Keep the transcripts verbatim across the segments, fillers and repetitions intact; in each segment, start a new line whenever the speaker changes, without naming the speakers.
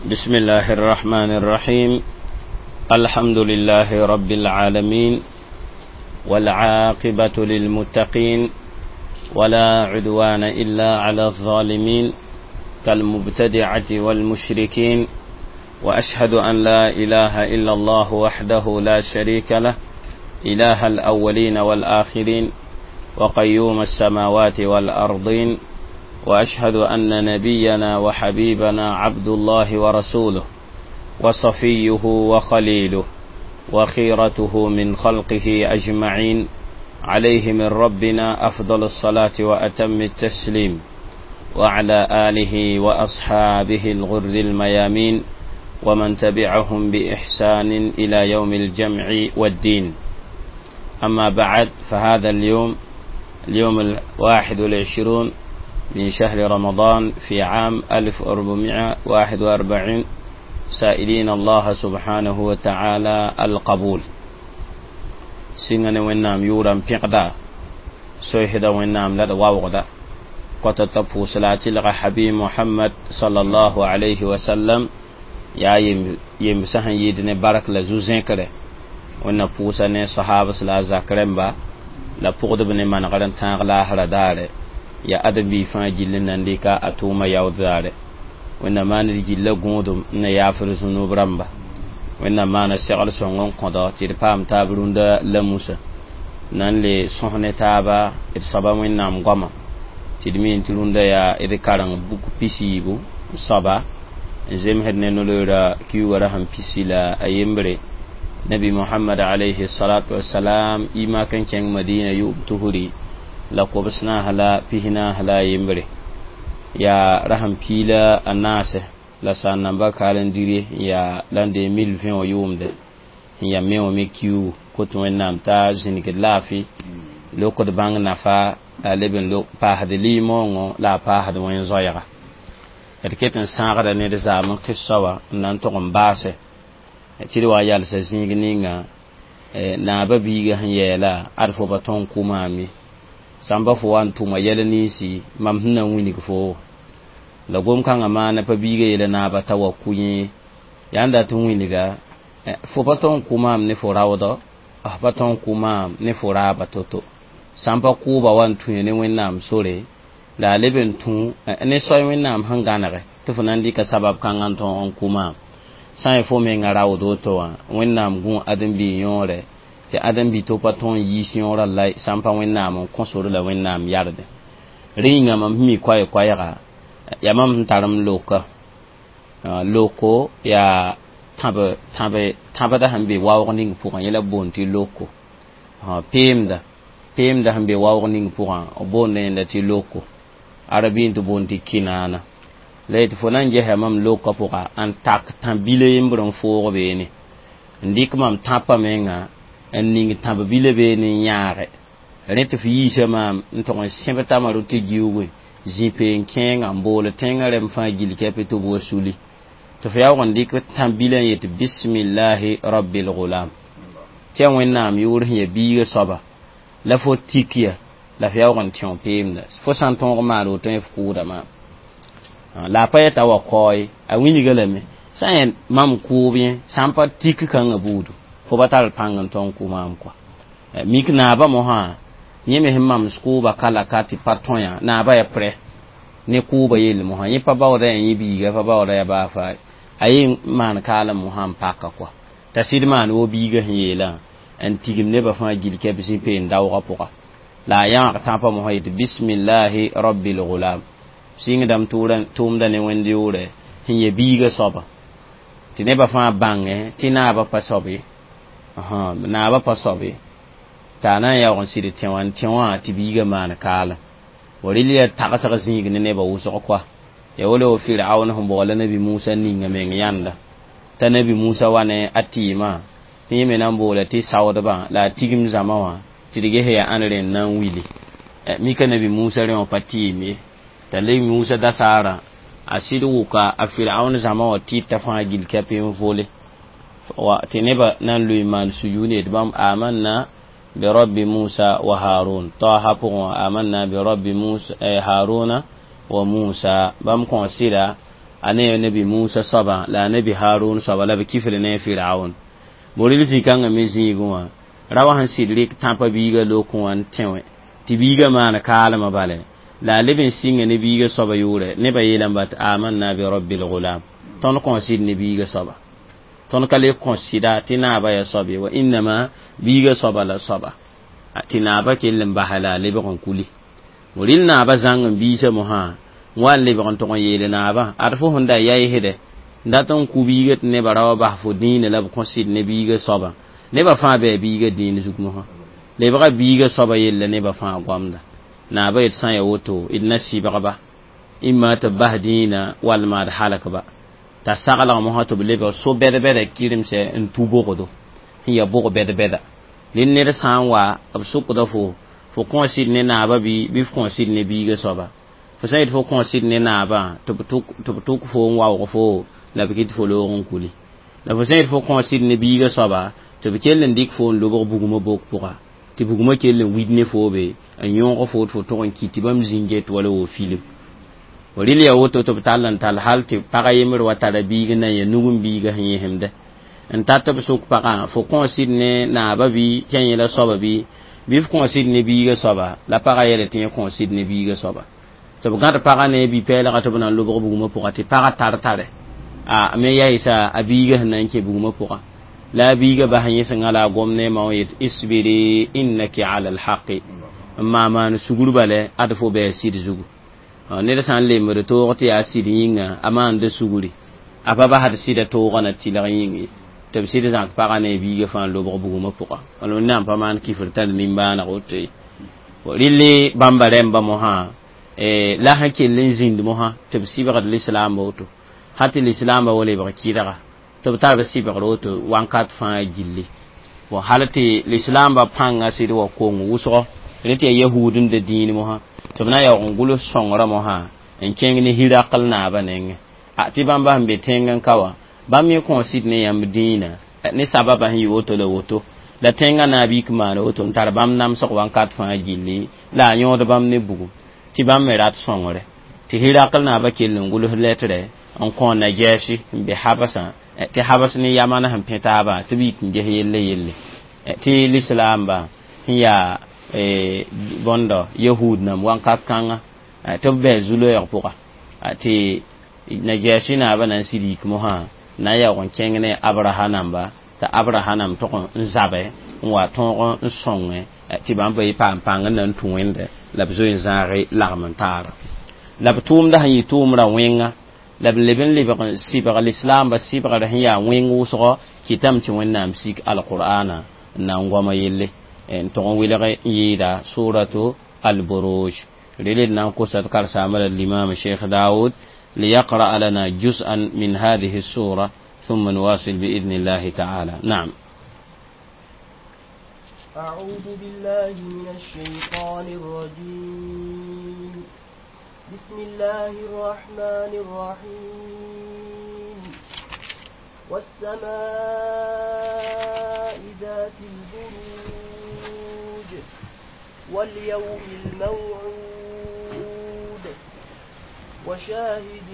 بسم الله الرحمن الرحيم. الحمد لله رب العالمين، والعاقبة للمتقين، ولا عدوان إلا على الظالمين كالمبتدعة والمشركين. وأشهد أن لا إله إلا الله وحده لا شريك له، إله الأولين والآخرين، وقيوم السماوات والأرضين. وأشهد أن نبينا وحبيبنا عبد الله ورسوله، وصفيه وخليله، وخيرته من خلقه أجمعين، عليه من ربنا أفضل الصلاة وأتم التسليم، وعلى آله وأصحابه الغر الميامين، ومن تبعهم بإحسان إلى يوم الجمع والدين. أما بعد، فهذا اليوم اليوم الواحد والعشرون من شهر رمضان في عام ألف وأربعمائة وواحد وأربعين، سائلين الله سبحانه وتعالى القبول. سنغن ونام يورم بيقدا سوهدا ونام لدى واوغدا قطتبو صلاة لغا حبيب محمد صلى الله عليه وسلم يا يمسحن يدن بارك لزوزين كده وننا بوسا ني صحابة سلا زاكرمبا لا بوغد بني من غرن تانغلا هردار ya adabi fa jilin nan dika atuma yawdare wenna manri jilla gondum na yafir sunu bramba wenna mana shagal songon kodo tir pam tabrunda la musa nan le sohne taba ir saba wenna ngoma tidmin tirunda ya ir karang buku pisibu saba zem hedne no lura kiwara ham pisila ayembre nabi muhammad alayhi salatu wassalam ima kan ken madina yub tuhuri la kobsna hala pihina hala yimbre ya raham pila anase la sanamba calendrier ya l'année mille vingt yumde ya mewo mekiu kotu nam ta zinike lafi lokod bang nafa leben lo pa hade limongo la pa hade wen zoyara etiketen sangara ne de zaman kisawa nan to ngombase tiri wa yal sa zingininga na babiga yela arfo baton kumami samba fo wan tuma yelani si mam hina wini fo la gom kan amana pa biga yele na ba tawakkuyi yanda tun wini ga fo baton kuma ne fo rawdo ah baton kuma ne fo raba toto samba ku ba wan tun ne winnam sore la leben tun ne so winnam hangana ga to funan di ka sabab kan anton on kuma sai fo me ngarawdo to wa winnam gun adam bi yore ti adam bi to paton yi siora lai sampa wennam konsoro la wennam yarde ringa mam mi kwaye kwaye ga ya mam taram loka loko ya tabe tabe tabe da hambe wawning pour yela bonti loko ha pemda pemda hambe wawning pour bonne nda ti loko arabin to bonti kinana leit fonan je ha mam loko pour an tak tambile yimbron fo be ni ndik mam tapa menga enning tabile be ni nyaare rete fi yishama nton sembata maruti giuwe jipe nkenga mbole tengare mfa gili kepeto bo suli to fa yawo ndik tambile yet bismillahi rabbil ghulam ken wennam yur hiya biye soba la fo tikia la fa yawo ntion pemna fo santon ma ro ten fkuda ma la payeta wa koy a wini galame sayen mam kubi sampa tik kan abudu fo batal pangan ton kumam kwa mik na ba mo ha nyeme himmam skuba kala kati patonya na ba ya pre ne kuba yel mo ha yipa ba ora yin bi ga fa ba ora ya ba fa ayin man kala mo ham paka kwa tasid man wo bi ga yela an tigim ne ba fa gil ke bisi pe ndaw ga poka la ya ta pa mo ha yit bismillahi rabbil ghulam sing dam turan tum da ne wendi ure hinye bi ga soba tine ba fa bange tina ba pa sobi aha na ba pasobe tana ya on sidi tiwan tiwan tibiga man kala worilia takasa ka zingi ne ba wuso kwa ya wole o fir'aun hum bola nabi musa ni ngame yanda ta nabi musa wane atima ti me nan bola ti sawda ba la tigim zamawa tidige he anre nan wili mi ka nabi musa re on patimi ta le musa da sara asidu ka a fir'aun zamawa ti tafa gil kapin vole wa tineba nan lui man sujuni dbam amanna bi rabbi musa wa harun taha pour amanna bi rabbi musa e haruna wa musa bam considère ane nabi Musa saba la nabi Harun saba la kifle ne Firaun boril zikanga mezi gwa rawa han sidrik tampa biga lokon tenwe tibiga mana kala mabale la lebin singa ne biga saba yure ne bayilan bat amanna bi rabbil ghulam ton kon sid ne biga saba ton kale kon sida tina ba ya sabi wa inma biga saba la saba tina ba kelin bahala lebe kon kuli boril na ba zangan bisa mo ha wan lebe kon to yele na ba arfo honda yayi hede ndaton ku biga ne barawa ba fo dine la kon sid ne biga saba ne ba fa be biga dine zukmo ha le ba biga saba yelle ne ba fa gwamda na ba yit san ya woto idna si ba ba imma tabahdina wal ma halaka ba ta sagala mo ha to le ba so bede bede kirim se en tubo godo hiya bogo bede bede lin ne san wa ab suku da fo fo kon sid ne na ba bi bi kon sid ne biga saba fo sayid fo kon sid ne na ba to tuk to tuk fo wa ko fo la bikit fo lo ron kuli la fo sayid fo kon sid ne biga saba to be kellen dik fo lo bo buguma bok puka ti buguma kellen widne fo be an yon ko fo fo to kon kiti bam zinget wala wo film wali ya woto to talan tal halti paga yemir wata da biga na ya nugum biga hin hemde en tatta be sok paga fo kon sid ne na ba bi kenya la soba bi bi fo kon sid ne biga soba la paga yele tin kon sid ne biga soba to be gata paga ne bi pela ka to bana lo bo buguma puka ti paga tar tare a me ya isa abiga nan ke buguma puka la biga ba hanye sangala gomne mawit isbiri innaki ala alhaqi amma man suguru bale adfo be sid zugu ne da san le mere to oti asidi yinga aman de suguri aba ba had sida to gona tila yingi to sida zan paga ne biga fan lo bo buguma puka wala nam pa man kifirtan limba na ote lille bamba remba mo ha e la hakilin zind mo ha to siba gad l'islam boto hati l'islam wala ba kidara to ta ba siba roto wankat fa gilli wa halati l'islam ba panga sido wa ko nguso rete yahudun de dini mo ha to na ya ngulu songra mo ha en kengni hiraqal na ba nenge ati bamba hambe tengan kawa bamye ko sidne yam dina ne sababa hi woto le woto la tenga na bi kuma woto tar bam nam so wankat fa gilli la nyodo bam ne bugu ti bam me rat songore ti hiraqal na ba kel ngulu letre on ko na jeshi be habasa ti habas ni yamana ham peta ba tibi kinje yelle yelle ti l'islam ba hiya e bondo yahud nam wankat kanga to be zulo ya poka ti na jeshi na ba nan sidi mo ha na ya won kengene abrahanam ba ta abrahanam to kon zabe wa ton kon songe ti bam be pam pang nan tuwende la bezo zare l'armentara la betum da yi tumra wenga la leben liban sibra l'islam ba sibra da hiya wengu so kitam ti wonnam sik alqur'ana na ngoma yelle en to wilare yida suratu al-buruj lilil nan ko sat kar samal al-imam Sheikh Daud ليقرأ لنا جزءا من هذه السورة ثم نواصل بإذن الله تعالى. نعم.
أعوذ بالله من الشيطان الرجيم. بسم الله الرحمن الرحيم. والسماء ذات البروج واليوم الموعود وشاهد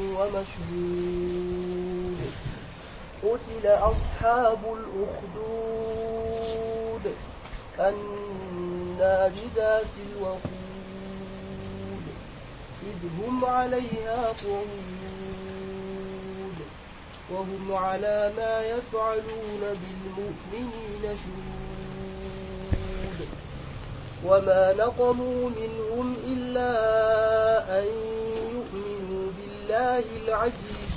ومشهود قتل أصحاب الأخدود النار ذات الوقود إذ هم عليها قعود وهم على ما يفعلون بالمؤمنين شهود وما نقموا منهم إلا أن يؤمنوا بالله العزيز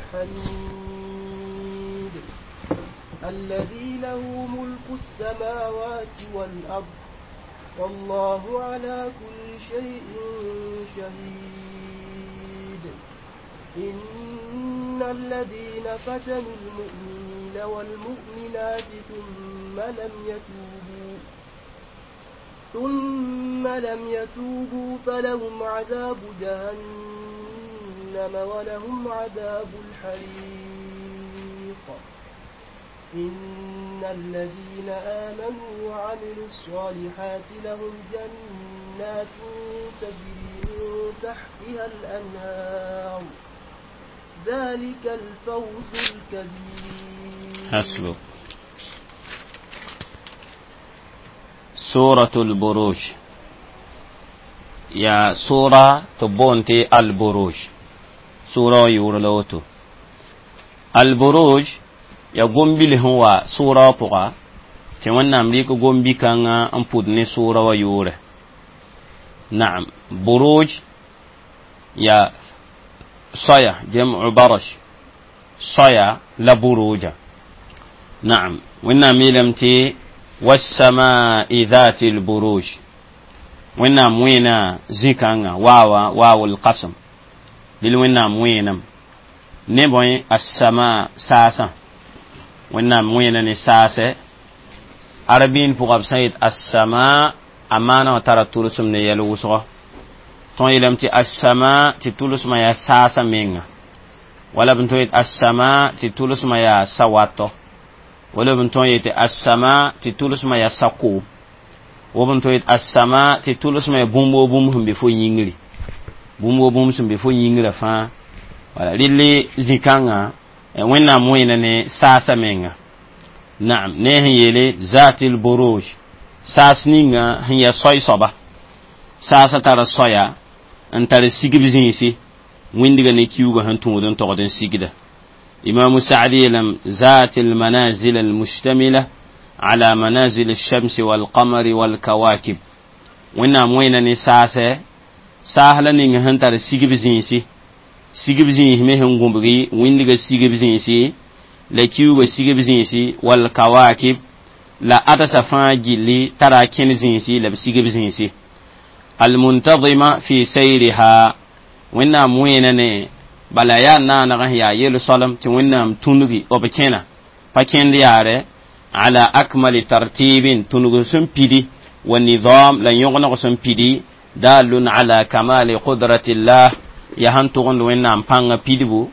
الحميد الذي له ملك السماوات والأرض والله على كل شيء شهيد إن الذين فتنوا المؤمنين والمؤمنات ثم لم يتوبوا ثم لم يتوبوا فلهم عذاب جهنم ولهم عذاب الحريق إن الذين آمنوا وعملوا الصالحات لهم جنات تجري من تحتها الأنهار ذلك الفوز الكبير.
حسبك. سورة البروج يا سورة تبونتي البروج سورة يورلوتو البروج يا قنبي هو سورة بقى تمنى أمريكا قنبي كان أمبودني سورة ويوره. نعم بروج يا صيا جمع برش صيا لبروجة. نعم وإنا ميلمتي والسماء ذات البروج وإنا موينا زيكانا واوا واو القسم للوإنا موينا نبوي السماء ساسا وإنا موينا نساسة عربين فقب سيد السماء أمانا وترى تولسم نيالوسغة تون يلمتي السماء تتولس ما يا ساسا مينغا ولا بنتويت السماء تتولس ما يا سواتو ولا بنتويت السماء تتولس ما يا ساكو وبنتويت السماء تتولس ما يا بومبو بوم هم بفو ينغري بومبو بوم سم بفو ينغرا فا ولا للي زيكانغا وينا موينا ني ساسا مينغا. نعم نهي يلي ذات البروج ساس نينغا هي صوي صبا ساسا ترى صويا أن ترى سيجب زينسي ويندغا نكيوغا هنتو دون تقدن سيجدا. إمام سعدي لم ذات المنازل المشتملة على منازل الشمس والقمر والكواكب وإنا موينا نساسة سهلا نينغا هن ترى سيجب زينسي سيجب زينه مهن غمبغي ويندغا سيجب زينسي لكيوغا سيجب زينسي والكواكب لا أتسفا جلي ترى كين زينسي لبسيجب زينسي المنتظمة في سيرها وإنا موينة بلايا نانا يا يلو صلم توينا تنوغي وبكينا فكين لياره على أكمل ترتيب تنوغ سنبيدي والنظام لن يغنغ سنبيدي دال على كمال قدرة الله يهنتغن وإنا مبانغ بيدبو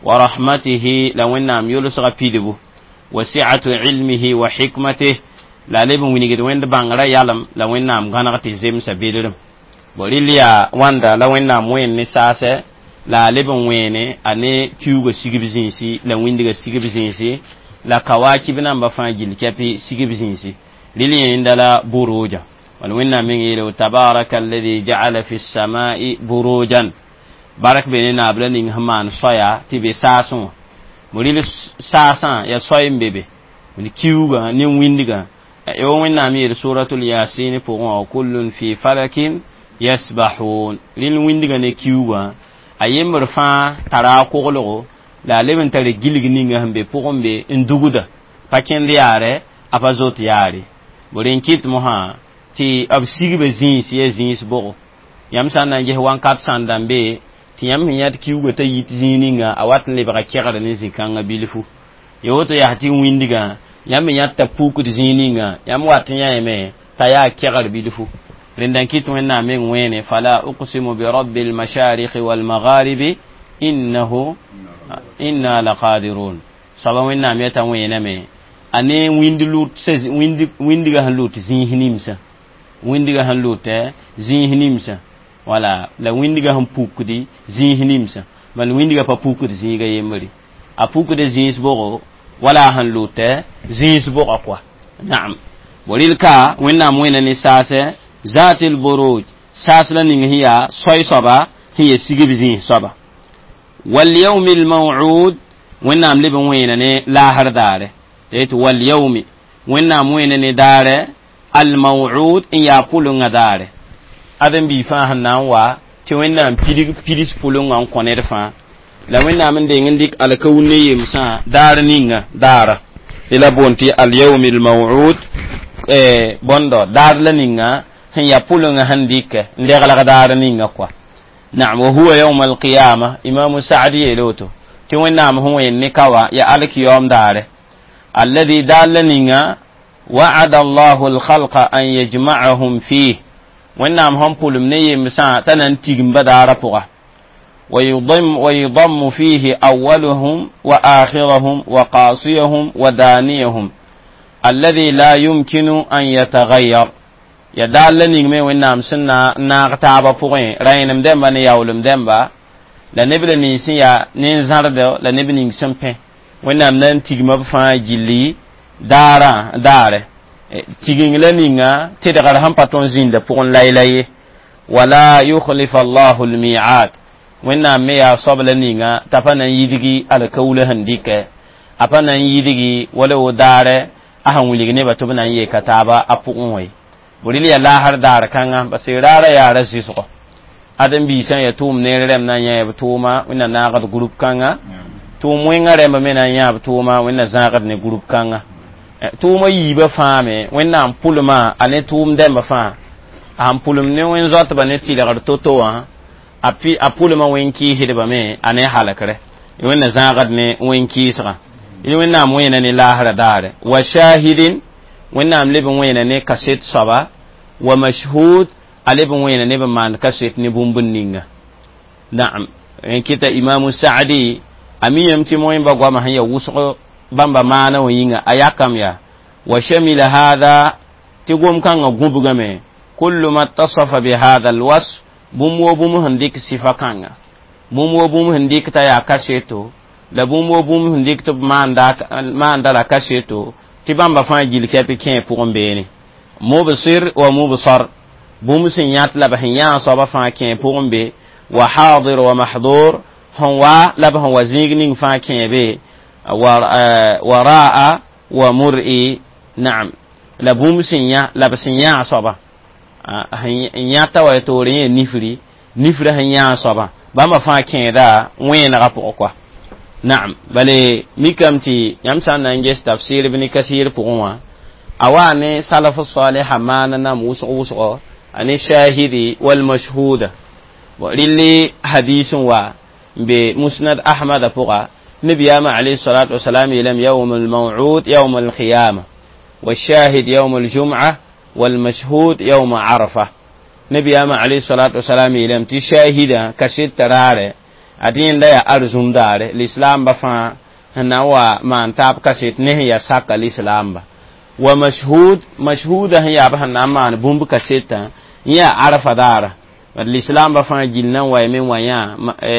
ورحمته لوإنا يلسغ بيدبو وسعة علمه وحكمته لا لبن وينيجد وين بانغرا يالم لوإنا مغنغتي زيم سبيلرم بوليليا واندا لوإنا موين نساسة la leben wene ane kiugo sigibizinsi la windiga sigibizinsi la kawaki bina mba fangil kapi sigibizinsi lili indala buruja wal winna min ila tabaraka alladhi ja'ala fi as-sama'i burujan barak benina ablani haman soya tibe sason mulili sasan ya soy mbebe ni kiugo ni windiga e o winna mi suratul yasin pour kullun fi falakin yasbahun lil windiga ne kiugo ayember fa tara koglogo la leben tare gilgini nga hambe pogombe induguda paken liare apazot yari borin kit moha ti ab sigbe zin si zin bogo yam sana je wan kat sandambe ti yam yat kiugo ta yit zininga awatn le baka kegara ne zikanga bilifu yoto ya ti windiga yam yat ta puku zininga yam watn yeme ta ya kegara bilifu لأن كتونا من وين فلا أقسم برب المشارق والمغارب إنه إنا لقادرون سبحانه ميتا وين مي أني ويند لوت سز ويند ويند جهن لوت زين هنيمسا ويند جهن لوت زين هنيمسا ولا لا ويند جهن بوكدي زين هنيمسا بل ويند جه بوكدي زين جاي يمري أبوكدي زين سبوغو ولا هن لوت زين سبوغ أقوى. نعم وللكا وين وين نساسه ذات البروج ساسلا هي صوي صبا هي سيجبزين صبا واليوم الموعود ونام لبن وينني لاهر داره ديت واليوم ونام وينني داره الموعود إن يقولون داره أذن بيفاه نوا تونام بيدي بيديس بولون عن كونيرفا لا ونام من دين عندك على كوني مسا دار نينغ دار إلى بونتي اليوم الموعود إيه بوندو دار لنينغ هي يقولون هنديك ندغلا دار نينغ كوا. نعم وهو يوم القيامة إمام سعدي لوتو تون نام هو النكوا يا عليك يوم داره الذي دالنينا وعد الله الخلق أن يجمعهم فيه ونام هم بولم ني مسا تننتيم بدار بوغا ويضم ويضم فيه أولهم وآخرهم وقاصيهم ودانيهم الذي لا يمكن أن يتغير يدالني مي ونام سنا ناغتابا بوغين راينم دمبا نياولم دمبا la nebla ni sin ya nin zarda la nebni simpe wẽnnaam nan tigma b fãa gilli daara daare tiging la ninga tɩdgr sẽn pa tõnd zĩnda pʋgẽ layla ye wala yukhlifa allahu almi'ad wẽnnaam me yaa soab la ninga t'a pa na n yidgi alkaula sẽn dɩkɛ a pa na n yidgi wala wo daare a sẽn wilg nebã tɩ b na n yeeka taaba a pʋgẽ wẽ bõrɩl yaa laasr daar kãngã bas raara yaara zɩsgɔ ãdem-biisã ya tʋʋm neer rɛm na n yã b tʋʋma wẽnna naagd grup kãngã tʋʋm wẽngã rɛmbã me na n yã b tʋʋma wẽnna zãagd ne grup kãngã tʋʋmã yiibã fãa me wẽnnaam pʋlmã a ne tʋʋm dẽmbã fãa a sẽn pʋlm ne wẽn-zoatbã ne tɩlgd to-to wã a pʋlmã wẽn-kɩɩsdbã me a ne halkrɛ wẽnna zãagd ne wẽn-kɩɩsgã yẽ wẽnnaam wẽena ne laasra daare wa shahidin wẽnnaam leb n wẽena ne kaset soaba wa mashhud a leb n wẽena neb n maand kaset ne bũmb n ninga naam n kɩta imamu saadi a miyame tɩ moẽmba goamã sẽn ya wʋsg bãmba maana wã yĩnga a yakame yaa wa shamila hada tɩ gom-kãngã gũbgame kullu ma tasafa bi hada alwasf bũmb wo bũmb sẽn dɩk sɩfa kãnga bũmb wo bũmb sẽn dɩk t'a yaa kaseto la bũmb wo bũmb sẽn dɩk tɩ b maanda la kaseto tɩ bãmba fãa gil kɛpɩ kẽ pʋgẽ beene mubsir wa mubsar bũmb sẽn yãt la b sẽn yãa soabã fãa kẽ pʋgẽ be wa hadir wa mahdur hon wa la b sẽn wa zĩig ning fãa kẽ be wa ra'a wa mur'i na'am la bũmb sẽn yã la b sẽn yãa soabã n yãta wa toor yẽ nifri nifrã sẽn yãa soabã bãmba fãa kẽeda wẽenegã pʋgẽ koa na'am bale mikame tɩ yãmb sã n na n ges tafsir ibn kathir pʋgẽ wã a waa ne salaf salih maana nam wʋsg wʋsgɔ a ne shahidi wal mashhuda rɩlle hadis n wa n be musnad ahmada pʋga nabiyama alayhi salatu wasalam yeelame yaum almaw'ud yaum alqiyama والشاهد يوم الجمعة والمشهود يوم عرفة نبيama عليه الصلاة والسلام يلم تشاهد كشت تراره أدين لا أرزم داره الإسلام بفا هنوا ما انتاب كشت نهي ساق الإسلام با ومشهود مشهود هي بهنا ما بومب كشت يا عرفة داره الإسلام بفا جلنا ويمين ويا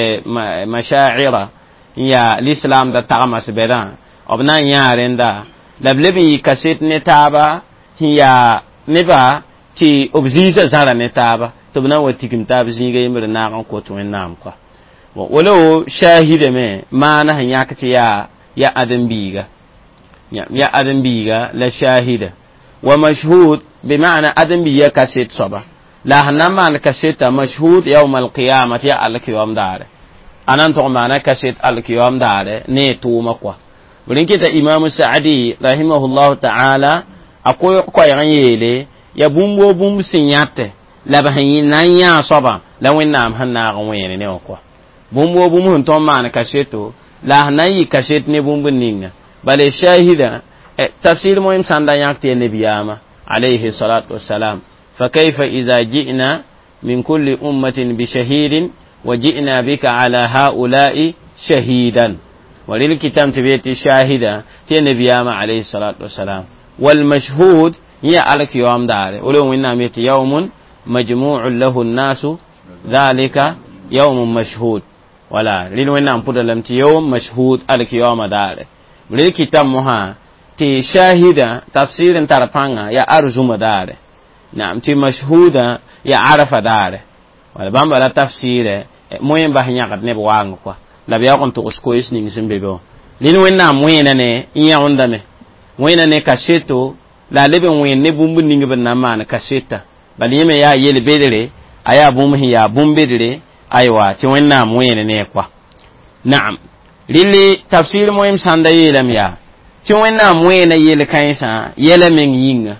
مشاعر يا الإسلام ده تغمس بدان أبنا يارندا لبلبي كشت نتابا هي نبا ti obziza zara ne taba to bna wati kim tab zinga yimre na kan ko to nam kwa bo wolo shahide me mana han yakati ya ya adam biga ya ya adam biga la shahida wa mashhud bi ma'na adam biya kaset soba la hanama an kaseta mashhud yawm al qiyamah ya al qiyam dare anan to mana kaset al qiyam dare ne to makwa burin kita imam sa'di rahimahullahu ta'ala akoy ko yan yele ya bumbo bumbu sinyate la ba hin nan ya soba la wennam hanna ga wene ne ko bumbo bumbu hon to man kasheto la nan yi kashet ne bumbu ninga bale shahida tafsir muhim sanda yakte nabiyama alayhi salatu wassalam fa kayfa idha ji'na min kulli ummatin bi shahidin wa ji'na bika ala haula'i shahidan walil kitab tibiyati shahida te nabiyama alayhi salatu wassalam wal mashhud هي عليك يوم داره ولو إننا ميت يوم مجموع له الناس ذلك يوم مشهود ولا ليلو إننا نقول لهم يوم مشهود عليك يوم داره ولي كتاب مها تي شاهدة تفسير ترفعنا يا أرجو داره نعم تي مشهودة يا عرف داره ولا بامبلا تفسير موين بحنيا قد نبوانغ كوا لا بيأكل تقصكويس نيجسم بيبو ليلو إننا موين أني إياه عندنا موين أني كشيتو la leben wen ne bumbu ninga ben na mana kaseta bali yeme ya yele bedere aya bum hiya bum bedere aywa ti wenna moyene ne kwa na'am lili tafsir moyim sanda yelam ya ti wenna moyene yele kansa yele men yinga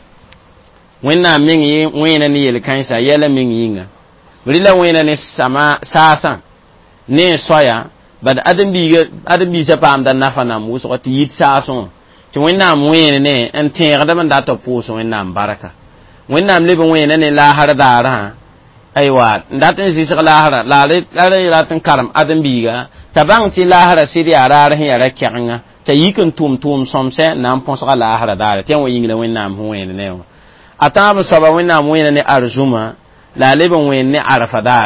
wenna men yi wena ne yele kansa yele men yinga lila wena ne sama sasa ne soya bad adam bi adam bi sa pam dan nafa na muso ti yit sason ti wẽnnaam wẽene ne n tẽegdb n dat b pʋʋs wẽnnaam barka wẽnnaam leb n wẽene ne laasr daarã aywa n dat n zɩsg laasra la a rat n karem ãdem-biiga t'a bãng tɩ laasra sɩd yaa raar sẽn yaa ra kɛgenga t'a yik n tʋʋm tʋʋm sõmsɛ n na n põsga laasra daare tɩ n wa yĩngla wẽnnaam sẽn wẽene ne wã a tãab n soaba wẽnnaam wẽene ne arzuma la a leb n wẽen ne arfa daare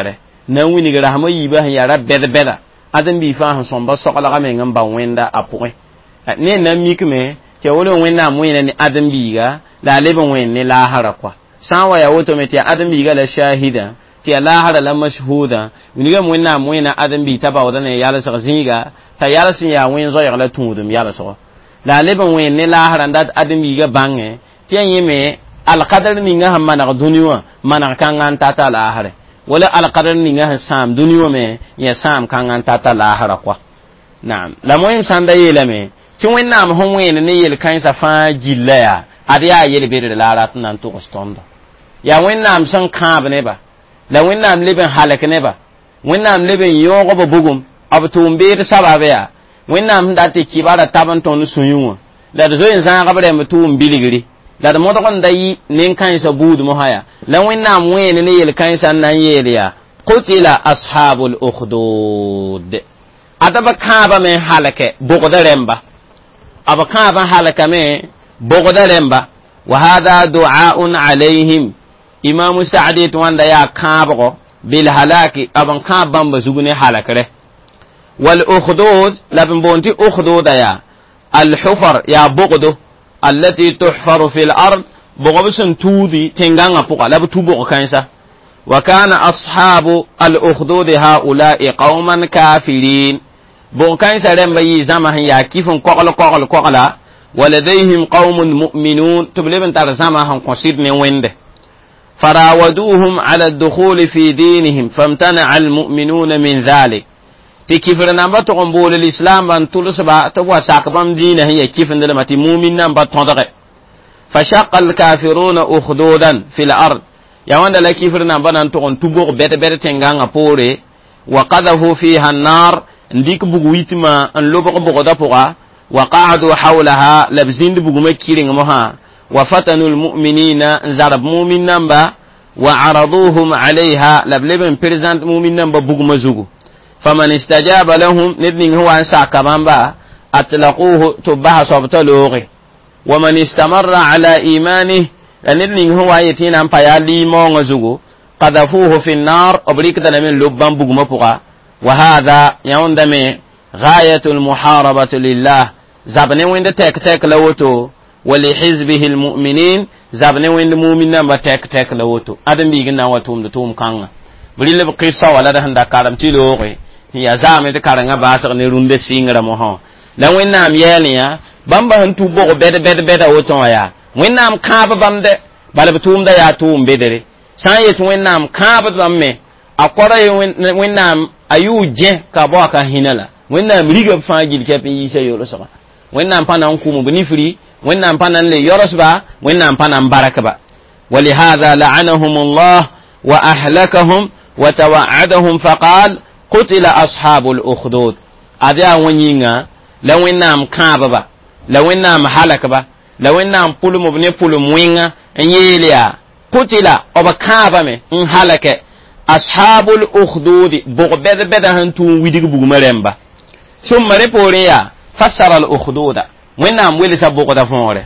na wini ga rahmo yiba ya rabbe beda adam bi fa han somba sokala ga men ngamba wenda apwe ne na mikme ke wolo wenda moyena ni adam bi ga la leben wen ne la hara kwa sanwa ya woto meti adam bi ga la shahida ti la hara la mashhuda wini ga wenda moyena adam bi taba wadane yala sa zinga ta yala sin ya wen zo ya la tumudum yala so la leben wen ne la hara ndat adam bi ga bange ti yeme al qadar ni nga hamana duniya mana kan tata la hara wala al qadar ni nga sam duniya me ya sam kan tata la hara kwa na'am la moyin sanda yele me ti wennam hon wen ne yel kan sa fa jillaya adiya yele be de la rat nan to stonda ya wennam san kan ne ba la wennam leben halak ne ba wennam leben yogo bo bugum abtum be de sababe ya wennam date kibara taban ton suyuwa la do yin san gabre mutum biligiri la da mota kon dai nin kan sa bud mo haya la wennam wen ne yel kan sa nan yele ya qutila ashabul ukhdud ataba kaaba me halake bogoda remba aba kaaba halaka me bogoda remba wa hadha du'aun alaihim imam sa'di to wanda ya kaaba bil halaki aban kaaba ba zugune halakare wal ukhdud labin bonti ukhdud ya al hufar ya bogodo allati tuhfaru fil ard bogobisun tudi tenganga puka labu tubo kansa wa kana ashabu al ukhdud haula'i qauman kafirin bon kan saren bayi zama ya kifin kokol kokol kokola waladayhim qaumun mu'minun tubleben tar zama han konsid ne wende farawaduhum ala ad-dukhul fi dinihim famtana'a al-mu'minun min dhalik tikifirna ba to gombol al-islam ban tulusba to wa sakbam dina ya kifin da mati mu'min nan ba tondare fashaqqa al-kafiruna ukhdudan fil ard ya wanda la kifirna banan to on tubo bete bete tenganga pore wa qadahu fiha an-nar ndik bugu witima an lobo bugo da poga wa qa'adu hawlaha labzin bugu makirin moha wa fatanul mu'minina zarab mu'min namba wa araduhum 'alayha lableben present mu'min namba bugu mazugu faman istajaba lahum nidnin huwa sakamamba atlaquhu tubaha sabtalughi wa man istamarra 'ala imanihi nidnin huwa yatina payali mo ngazugu qadafuhu fi an-nar obrikata min lobban bugu mapoga وهذا يوندمي غاية المحاربة لله زابني وين تك تك لوتو ولحزبه المؤمنين زابني وين المؤمنين بتك تك لوتو أدم بيجنا وتوم دتوم كان بليل بقصة ولا ده هندا كارم تلوغي هي زامي تكارنا باسق نيرون سينغرا مها لا وين نام ياليا بامبا هنتو بوغ بيد بيد بيد وتو يا وين نام كاب بامده بلا بتوم ده يا توم بيدري سايت وين نام كاب بامه akwara wennam ayu je ka bo ka hinala wennam riga fangil ke pe yisa yoro saba wennam panan kumu bini firi wennam panan le yoro saba wennam panan baraka ba ولهذا لعنهم الله واهلكهم وتوعدهم فقال قتل اصحاب الاخدود اذا ونينga la wennam kaba ba la wennam halaka ba la wennam pulum bini pulum winga enyelia qutila obakaba me in halake أصحاب الأخدود بغبد بدهن تون ويدك بغمرمبا ثم ريبوريا فسر الأخدود وين نام ويلي سبوق دفوره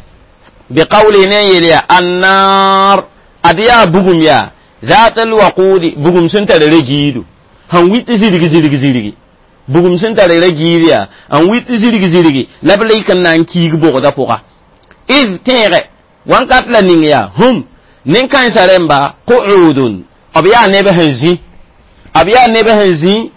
بقوله نيليا النار أديا بغميا ذات الوقود بغم سنتا لرجيدو هن ويت زيرك زيرك زيرك بغم سنتا لرجيديا هن ويت زيرك زيرك لبليك نانكيك بوغ دفوره إذ تيغي وانكات لنينيا هم ننكاين سرمبا قعودون abiya nebe hanzi abiya nebe hanzi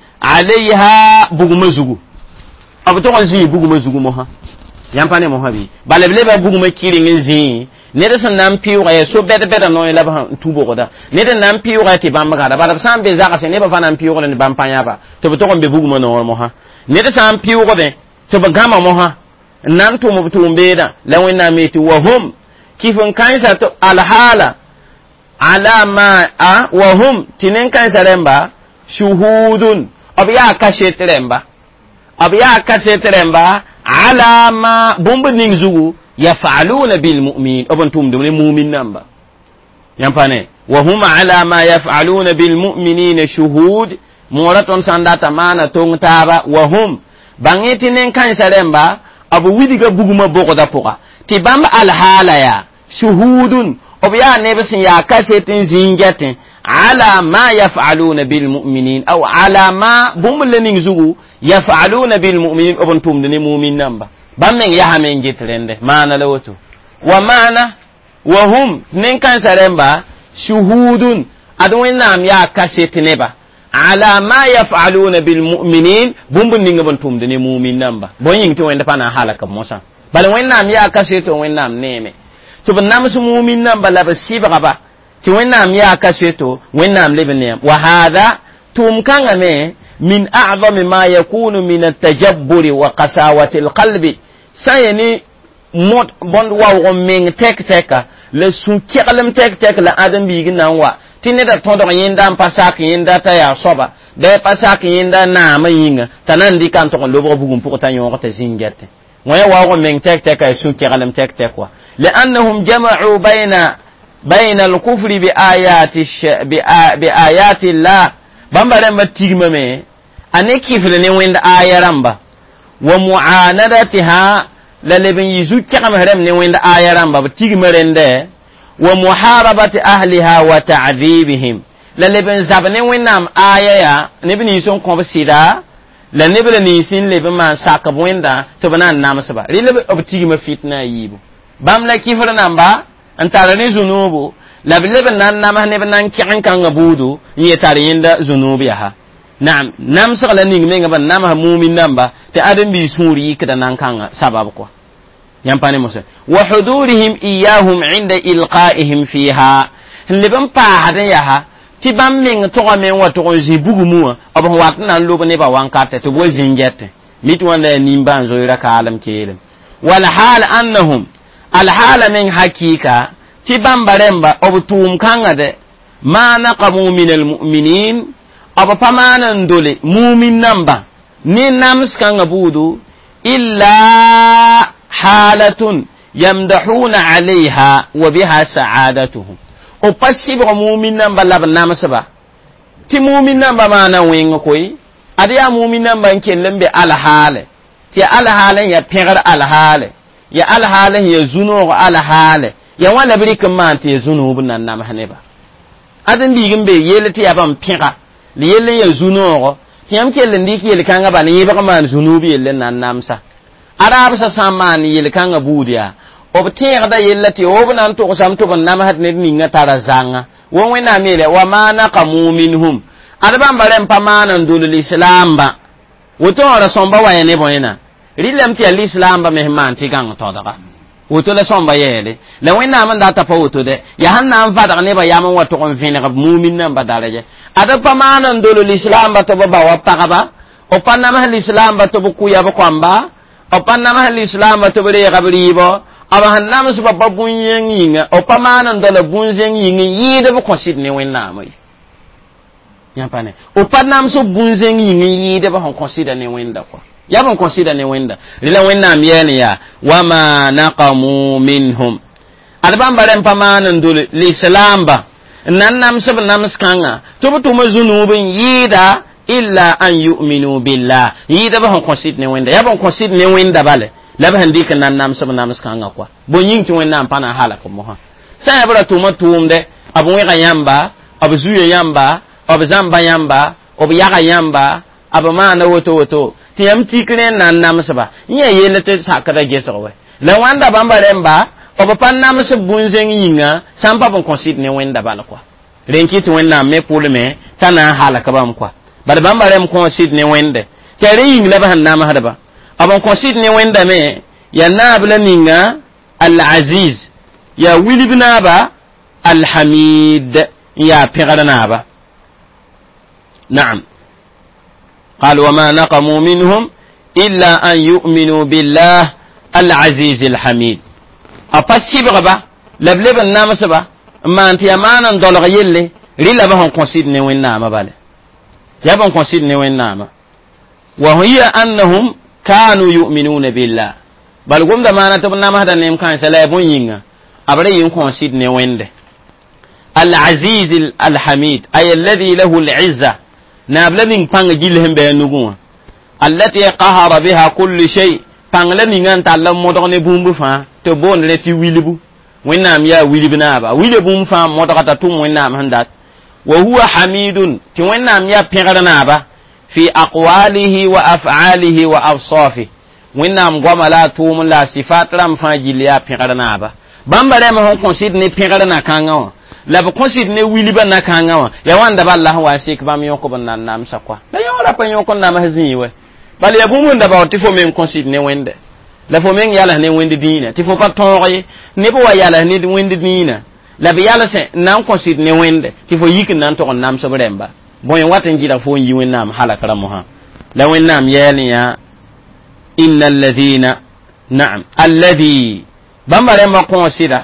alaiha buguma zugu abu to wanzi buguma zugu moha yampane moha bi balebele ba buguma kirin zi ne da san nan piu ga so beda beda no ila ba tubo goda ne da nan piu ga ti bamba ga ba da san be zaka se ne ba fa nan piu ga ne bampanya ba to to be buguma no moha ne da san piu ga be to ba gama moha nan to mu to mbeda lawin na meti wa hum kifun kansa to alhala ala ma a wa hum tinen kan saremba shuhudun abiya kashe teremba abiya kashe teremba ala ma bumbu ningzugu yaf'aluna bil mu'min abantum dum mu'min namba yampane wa hum ala ma yaf'aluna bil mu'minina shuhud moraton sandata mana tong taba wa hum bangetinen kan saremba abu widiga buguma boko da poka tibamba al halaya shuhudun obiya nebesin ya kasetin zingatin على ما يفعلون بالمؤمنين أو على ما بوم لنين زوجو يفعلون بالمؤمنين أبن توم دني مؤمن نمبا بامن يها من جت لنده ما أنا لوتو ومعنى وهم نين كان سرمبا شهود أدوين نام يا كشيت نبا على ما يفعلون بالمؤمنين بوم بنين أبن توم دني مؤمن نمبا بوين تو وين دفعنا حالك موسى بل وين نام يا كشيت وين نام نيمه تبن نام سمؤمن نمبا لا بسيب غبا ti wennam ya kasheto wennam lebne wa hada tum kanga me min a'zami ma yakunu min at-tajabbur wa qasawati al-qalbi sayni mot bond wa meng tek teka le su kekalem tek tek la adam bi ginan wa tinne da tondo yinda pasak yinda ta ya soba de pasak yinda na ma yinga tanan di kan to lobo bugum pour ta yon ta zingette moya wa meng tek tek ay su kekalem tek tek wa لأنهم جمعوا بين بين الكفر بآيات الش... بآ... بآيات الله بمبر ما تيغممه اني كيفل ني ويند آية رامبا ومعاندتها للبن يزو كام هرم ني ويند آية رامبا بتيغمرند ومحاربة أهلها وتعذيبهم للبن زابني وينام آية يا نبن يسون كوبسيدا لنبل نيسين لبن ما ساكب ويندا تبنا نام سبا للب بتيغم فتنة ييبو باملا كيفل نامبا antara ni zunubu la bilebe nan nama ne ban ki'an kan ngabudu ni tare yinda zunubi ha na'am nam sagala ni menga ban nama mu'min namba te adam bi suri kada nan kan sabab ko yampane musa wa hudurihim iyahum inda ilqa'ihim fiha liban pa hadan ya ha ti bam men to men wa to jibugu mu abo wat nan lobo ne ba wankate to bo zingette mit wanda nimban zo ira ka alam kelem wal hal annahum الحال من حقيقة تبان برمبا أبتوم كانت ما نقموا من المؤمنين أبا فمانا ندولي مؤمن نمبا ننمس كان بودو إلا حالة يمدحون عليها وبها سعادتهم أبسيب مؤمن نمبا لابن نمسبا تي مؤمن نمبا ما نوين كوي أديا مؤمن نمبا نكلم بي الحال تي الحال يبيغر الحال ya alhalin ya zuno alhale ya wala birikin man te zuno bunan nam haneba adin digin be yele ti abam pira li yele ya zuno tiyam kelle ndiki yele kanga ba ni ba man zunubi yele nan namsa arab sa samani yele kanga budia obtera da yele ti obunan to sam to ban nam hadne ni ngata zanga won wena mele wa ma naqamu minhum adabam barem pamanan dulul islam ba woto ora somba wa ne boyena rilam ti al-islam ba mehman ti gang to daga woto la somba yele la wena man da ta pawoto de ya hanna am fada ne ba yaman wato kon fene ga mu'min nan ba daraje ada pamanan dolo l'islam ba to ba wa paga ba o panna ma l'islam ba to bu ku ya ba kwamba o panna ma l'islam ba to be ga bribo aba hanna ma su ba bunyen yinga o pamanan dolo bunyen yinga yi de bu konsid ne wena mai yampane o panna ma su bunyen yinga yi de ba hon konsid ne wenda kwa yabon consider ne wenda lila wenna miyani ya wama naqamu minhum alban bare pamanan dole l'islam ba nan nam sab nam skanga to butu mazunubin yida illa an yu'minu billah yida ba hon consider ne wenda yabon consider ne wenda bale laban dikan nan nam sab nam skanga kwa bonyin ti wenna pana halaka mo ha sai bara to matumde abun we yamba abu zuye yamba abu zamba yamba abu yaga yamba abu mana woto woto tiyam tikren nan namsaba nya yelete sakada gesowe la wanda bamba remba oba pan namse bunzen yinga sampa bon consid ne wenda bala kwa renki to wenda me pour me tana halaka bam kwa bar bamba rem consid ne wende tere yingla ba nama hadaba abon consid ne wenda me ya nabla ninga al aziz ya wilibna ba al hamid ya pegana ba na'am قال وما نقموا منهم إلا أن يؤمنوا بالله العزيز الحميد أفسي بغبا لبلب النامس با ما أنت يمانا دولغ يلي ريلا بهم قصيد نوين نام بالي يبهم قصيد نوين نام وهي أنهم كانوا يؤمنون بالله بل قم دمانا تبنا مهدا نيم كان سلابون ينغا أبري ينكو قصيد نوين ده العزيز الحميد أي الذي له العزة نابلن بان جيلهم بينغوا التي قهر بها كل شيء بان لن ينت الله مودغني بومبو فا تو بون لتي ويلبو وينام يا ويلبنا با ويلبو فا مودغتا توم وينام هندات wa huwa hamidun ti wẽnnaam yaa pẽgr naaba fi aqwalihi wa af'alihi wa awsafihi wẽnnaam goama la a tʋʋm la a sifat rãmb fãa gill yaa pẽgr naaba bãmba rɛma sẽn kõsɩd ne pẽgr na-kãngã wã la b kõsɩd ne wilbã na-kãngã wã ya wãnda bal la sẽn wa n sɩk bãmb yõkb n na n namsa koa la yõ ra pa yõk n nams zĩig wɛ bala ya bũmb n da bao tɩ fo meng kõsɩd ne wẽnde la fo meng yals ne wẽnd dĩinã tɩ fo pa tõog ye neb wa yals ne wẽnd dĩinã la b yals n na n kõsɩd ne wẽnde tɩ fo yik n na n tog n namsb rẽmba bõe wat n gɩrg fo n yi wẽnnaam halak rãmbã la wẽnnaam yɛɛl yaa inna alladhina na'am alladhi bãmba rẽmbã kõosɩda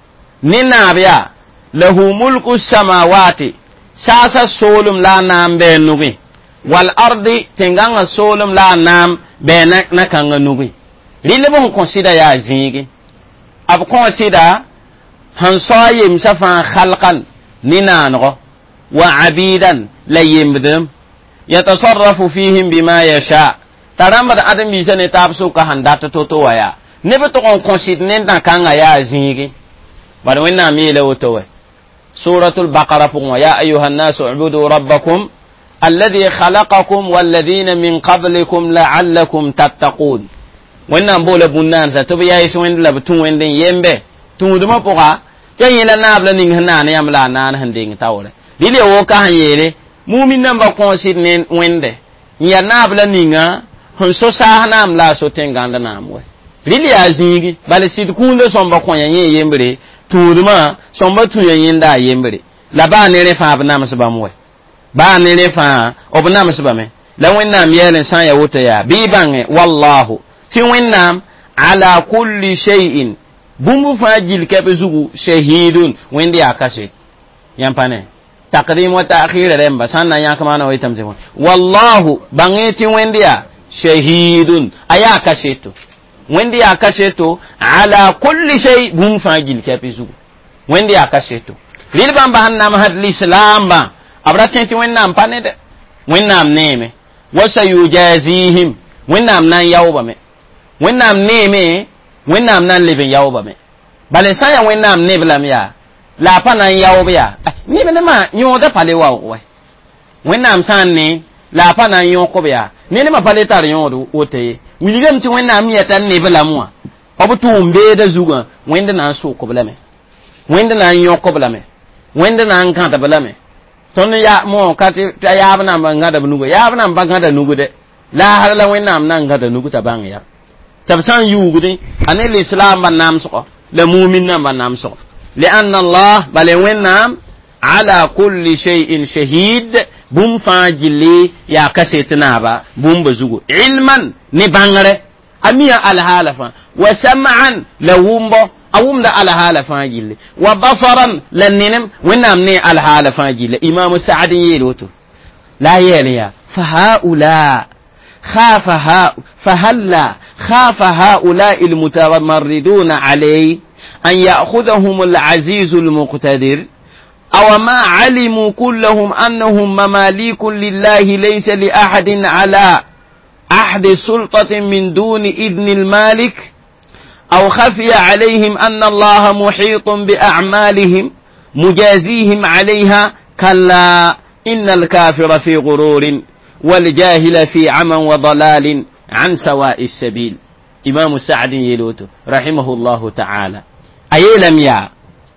ne naab yaa lahu mulku samawati sasa solum la nam be nugi wal ardi tenganga solum la nam be na kanga nugi lile bon consider ya zingi ab consider han sayim safan khalqan ninango wa abidan la yimdum yatasarrafu fihim bima yasha taramba da adam bi sene tabsu ka handata toto waya ne be to consider ne na kanga ya zingi bada wenna mi le woto سورة البقرة يا أيها الناس اعبدوا ربكم الذي خلقكم والذين من قبلكم لعلكم تتقون وإنهم بولا بنان ستبيا يسوين لبتون وندين يمبه تودما بقى كان يلا نابلا نينهنان يملا نان هندين تاوله للي وكا هنيلي مؤمن نمبا كونسيد نين ونده يا نابلا نينها هنسو ساهنام لا سو تنغاند ناموه للي أزيغي بالي سيد كوند سنبا كونيا يمبري tuduma somba tuya yinda yembre la ba ne refa abna masba moy ba ne refa obna masba me la wennam yelen san ya wuta ya bi bange wallahu ti wennam ala kulli shay'in bumbu fajil kebe zugu shahidun wendi akase yampane taqdim wa ta'khir remba sanna yakama na waitam te wallahu bange ti wendi ya shahidun aya akase to wendi ya kasheto ala kulli shay bum fagil kapisu wendi ya kasheto lil bamba hanna ma hadli islam ba abratin ti wennam panede wennam neme wasa yujazihim wennam nan yawba me wennam neme wennam nan lebe yawba me bale saya wennam neblam ya la panan yawba ya ni be ma nyoda pale wa we wennam sanne la panan yoko ya ni ma pale tar yodo ote wilgam ti wẽnnaam yɛta n neb la mwa b tʋʋm beeda zugã wẽnd na n sʋʋkb lame wẽnd na n yõkb lame wẽnd na n gãdb lame tõnd ya mo ka tɩ yaab namba n gãdb nuga yaab nam pa gãda nugde laasr la wẽnnaam na n gãda nug t'a bãng ya tɩ b sã n yuugde a ne lislaam ba namsgɔ la mumin namba namsgɔ lianna allah bale wẽnnaam ala kulli shay'in shahid bum fa jilli ya kaset naba bum bazugo ilman ni bangare amiya al halafa wa sam'an la wumbo awum da al halafa jilli wa basaran lannim winam ni al halafa jilli imam sa'd yeloto la yeliya fa haula khafa ha fahalla khafa haula al mutamarridun alayhi an ya'khudhahum al aziz al muqtadir أو ما علموا كلهم أنهم مماليك لله ليس لأحد على أحد سلطة من دون إذن المالك أو خفي عليهم أن الله محيط بأعمالهم مجازيهم عليها كلا إن الكافر في غرور والجاهل في عمى وضلال عن سواء السبيل إمام سعد يلوت رحمه الله تعالى أيلم يا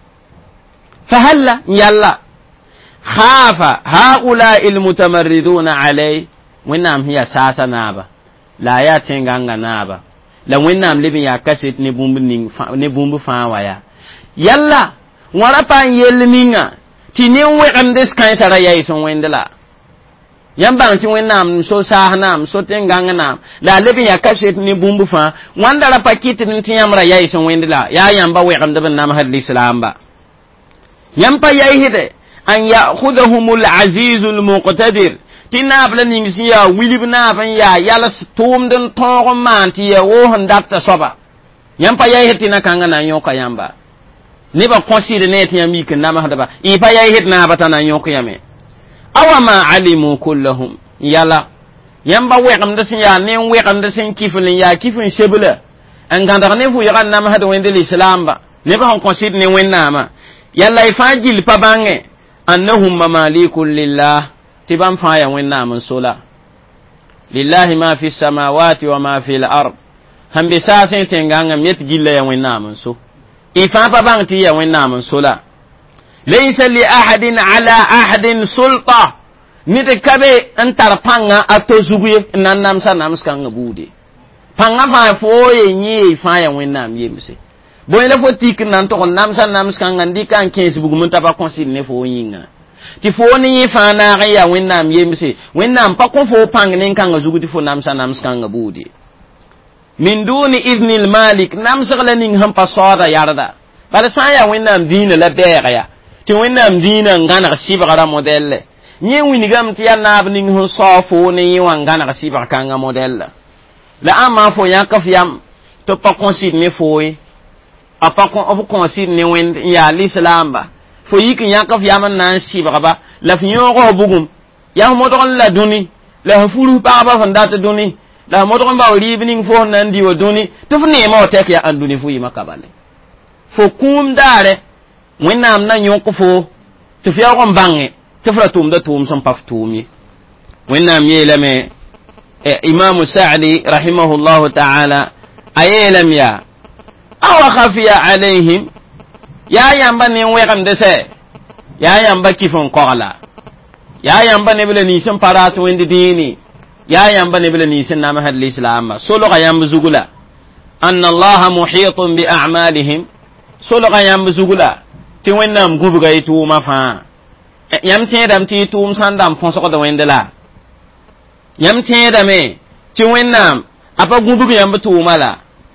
فهلا يلا خاف هؤلاء المتمردون عليه وينام هي ساسا نابا لا ياتنغانغا نابا لا وينام لبن يا كاسيت نبومب نبومب فاوايا يلا ورapا يلمينغا تي ويقندس كان سرا يايسون ويندلا yambang ti wennam so sahnam so tengangnam la lebin ya kaset ni bumbu fa wanda la pakiti ni tiyamra yaison wendela ya yamba weqamda ben nam hadli islam yampa yayhide an ya'khudhumul azizul muqtadir tinabla ningsiya wilibna ban ya yala tumden togo manti ya wo handata soba yampa yayhide na kanga na nyoka yamba ne ba consider ne tiyami kin nama hadaba ipa yayhide na batana nyoka yame awama alimu kullahum yala yamba weqamda sin ya ne weqamda sin kiflin ya kifin shebula an ganda ne fu yagan nama hada wendel islam ba ne ba consider ne wennama yalla ifajil pabange annahum mamalikun lillah tibam fa ya wẽnnaam sola lillahi ma fi samawati wa ma fi al-ard han bi sa sen tenganga met gilla ya wẽnnaam so ifa pa bang ti ya wẽnnaam sola laysa li ahadin ala ahadin sulta nite kabe an tarpanga ato zuguye nan nam sa nam skanga bude panga fa foye nyi fa ya wẽnnaam yemse boy la fo tik nan to nam sa nam skanga ndikan quinze bugu mun taba consigne ne fo yinga ti fo ni fa na ga ya wẽnnaam yemse wẽnnaam pa ko fo pang nin kanga zugu ti fo nam sa nam skanga bude min duni idnil malik nam sagla ning ham pa soda yarda bala sa ya wẽnnaam dina la beega ya ti wẽnnaam dina ngana sibara modelle nyi winigam ti ya nab ning ho sofo ne yi wangana ga sibara kanga modelle la ama fo ya kafiyam to pa consigne ne fo yi apa ko obu consigne ne wen ya l'islam ba fo yik ya kafiyam nan sibara ba la fi yogo bugum ya mo don la duni la furu ba ba fanda ta duni la mo don ba wuri bining fo nan di wo duni to fu ne mo tek ya anduni fu yi makabale fo kum dare wẽnnaam na yõk fo tɩ f yaoog n bãnge tɩ f ra tʋʋmda tʋʋm sẽn pa f tʋʋm ye wẽnnaam yeelame imamu sa'di rahimahullahu taala a yeelame yaa awa khafiya alayhim yaa yãmba ne wẽgemde sɛ yaa yãmba kif n kogla yaa yãmba neb la niis n pa raat wẽnd dĩini yaa yãmba neb la niis n namsd lislaama solga yãmb zugu la anna allaha muhitun bi a'malihim solga yãmb zugu la ti wẽnnaam gũbga y tʋʋma fãa yãmb tẽedame tɩ y tʋʋm sãn dãmb põsgd wẽnd la yãmb tẽedame tɩ wẽnnaam a pa gũbg yãmb tʋʋma la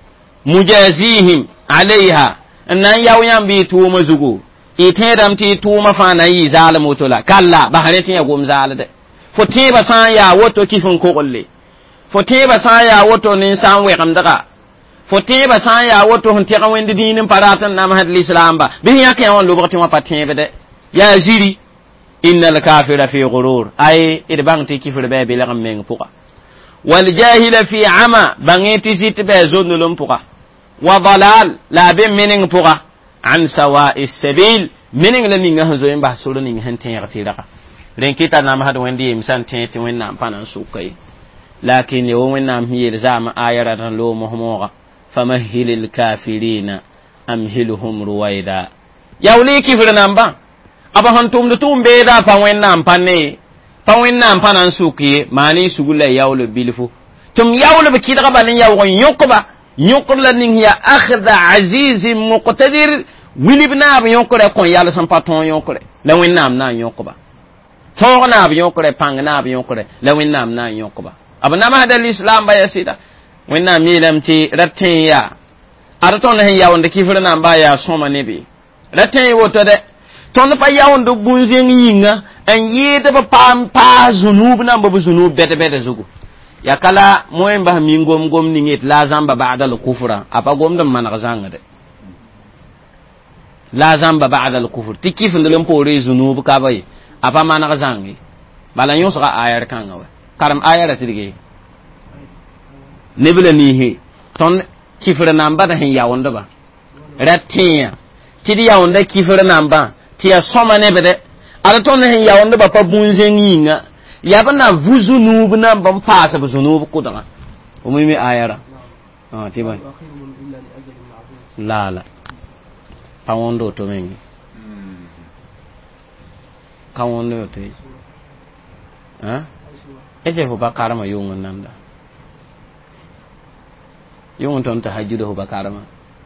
mujazihim alayha n na n yao yãmb y tʋʋma zugu y tẽedame tɩ y tʋʋma fãa na n yɩ zaalem woto la kalla basre tɩ yã gom zaalde fo tẽebã sã n yaa woto kif n kogle fo tẽebã sã n yaa woto ninsã n wẽgemdga fo tẽebã sã n yaa woto sẽn tẽg wẽnd dĩin n pa raat n namsd lislaam ba bɩ yãk yã wã lobg tɩ wã pa tẽebde yaa ziri inna alkafira fi gurur ay d bãng tɩ kifr bɩ a belg n meng pʋga waljahila fi ama bãngẽ tɩ zɩt bɩ a zondol n pʋga wa dalal la a be meneng pʋga an sawa'i sabil meneng la ninga sẽn zoe n bas sor ning sẽn tẽeg tɩ raga rẽn kɩta namsd wẽnd yemsã n tẽ tɩ wẽnnaam pa na n sʋka ye lakin ye wa wẽnnaam sẽn yeel zaamã aya ratã n loog mosmooga famahil alkafirina amhilhum ruwaida yawli kifr namba aba han tumdu tum beeda pa wẽnnaam pa ne pa wẽnnaam pa nan suki mani sugula yawlo bilfu tum yawlo be kidga ba nin yawo yokba yokla nin ya akhda aziz muqtadir wilibna ba yokre kon yalla san paton yokre la wẽnnaam na yokba togna ba yokre pangna ba yokre la wẽnnaam na yokba aba nama hadal islam ba yasida wẽnnaam yeelame tɩ ratẽ yaa ad tõnd sẽn yaoonde kifr nan ba yaa sõma nebi ratẽ woto de tõnd pa yaoonde bũn-zẽng yĩnga n yɩɩdb paam paa zũnuub nan b b zũnuub bɛd-bɛd zugu yaa kala moẽ bas min gom-gom ning yet la a zãmba ba'da l-kufrã a pa gomd n maneg zãngde la a zãmba ba'da l-kufr tɩ kifendl n poore zũnuub kaba ye a pa maneg zãng ye bala yõsga ayar kãngã wa karem aya ra tɩdge nebla nihi ton kifr namba da hin yawonda ba ratiya tidi yawonda kifr namba tiya soma nebede ala ton hin yawonda ba pa bunzen yinga yabana vuzunub namba mpasa buzunub kudanga umimi ayara ah tiba la la pawondo to mengi kawondo to ha ese fo bakara ma yungun nanda yung ton tahajjud ho bakarama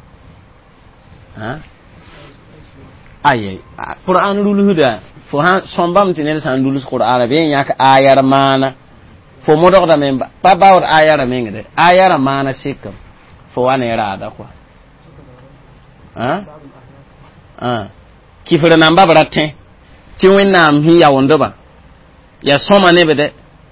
ha aye qur'an lulu huda fo ha sombam tinel san lulu qur'an be yak ayar mana fo modok da memba pa bawr ayar mengde ayar mana sikam fo wane rada quoi ha ah kifere namba bratin ti wennam hi ya wondo ba ya soma ne bede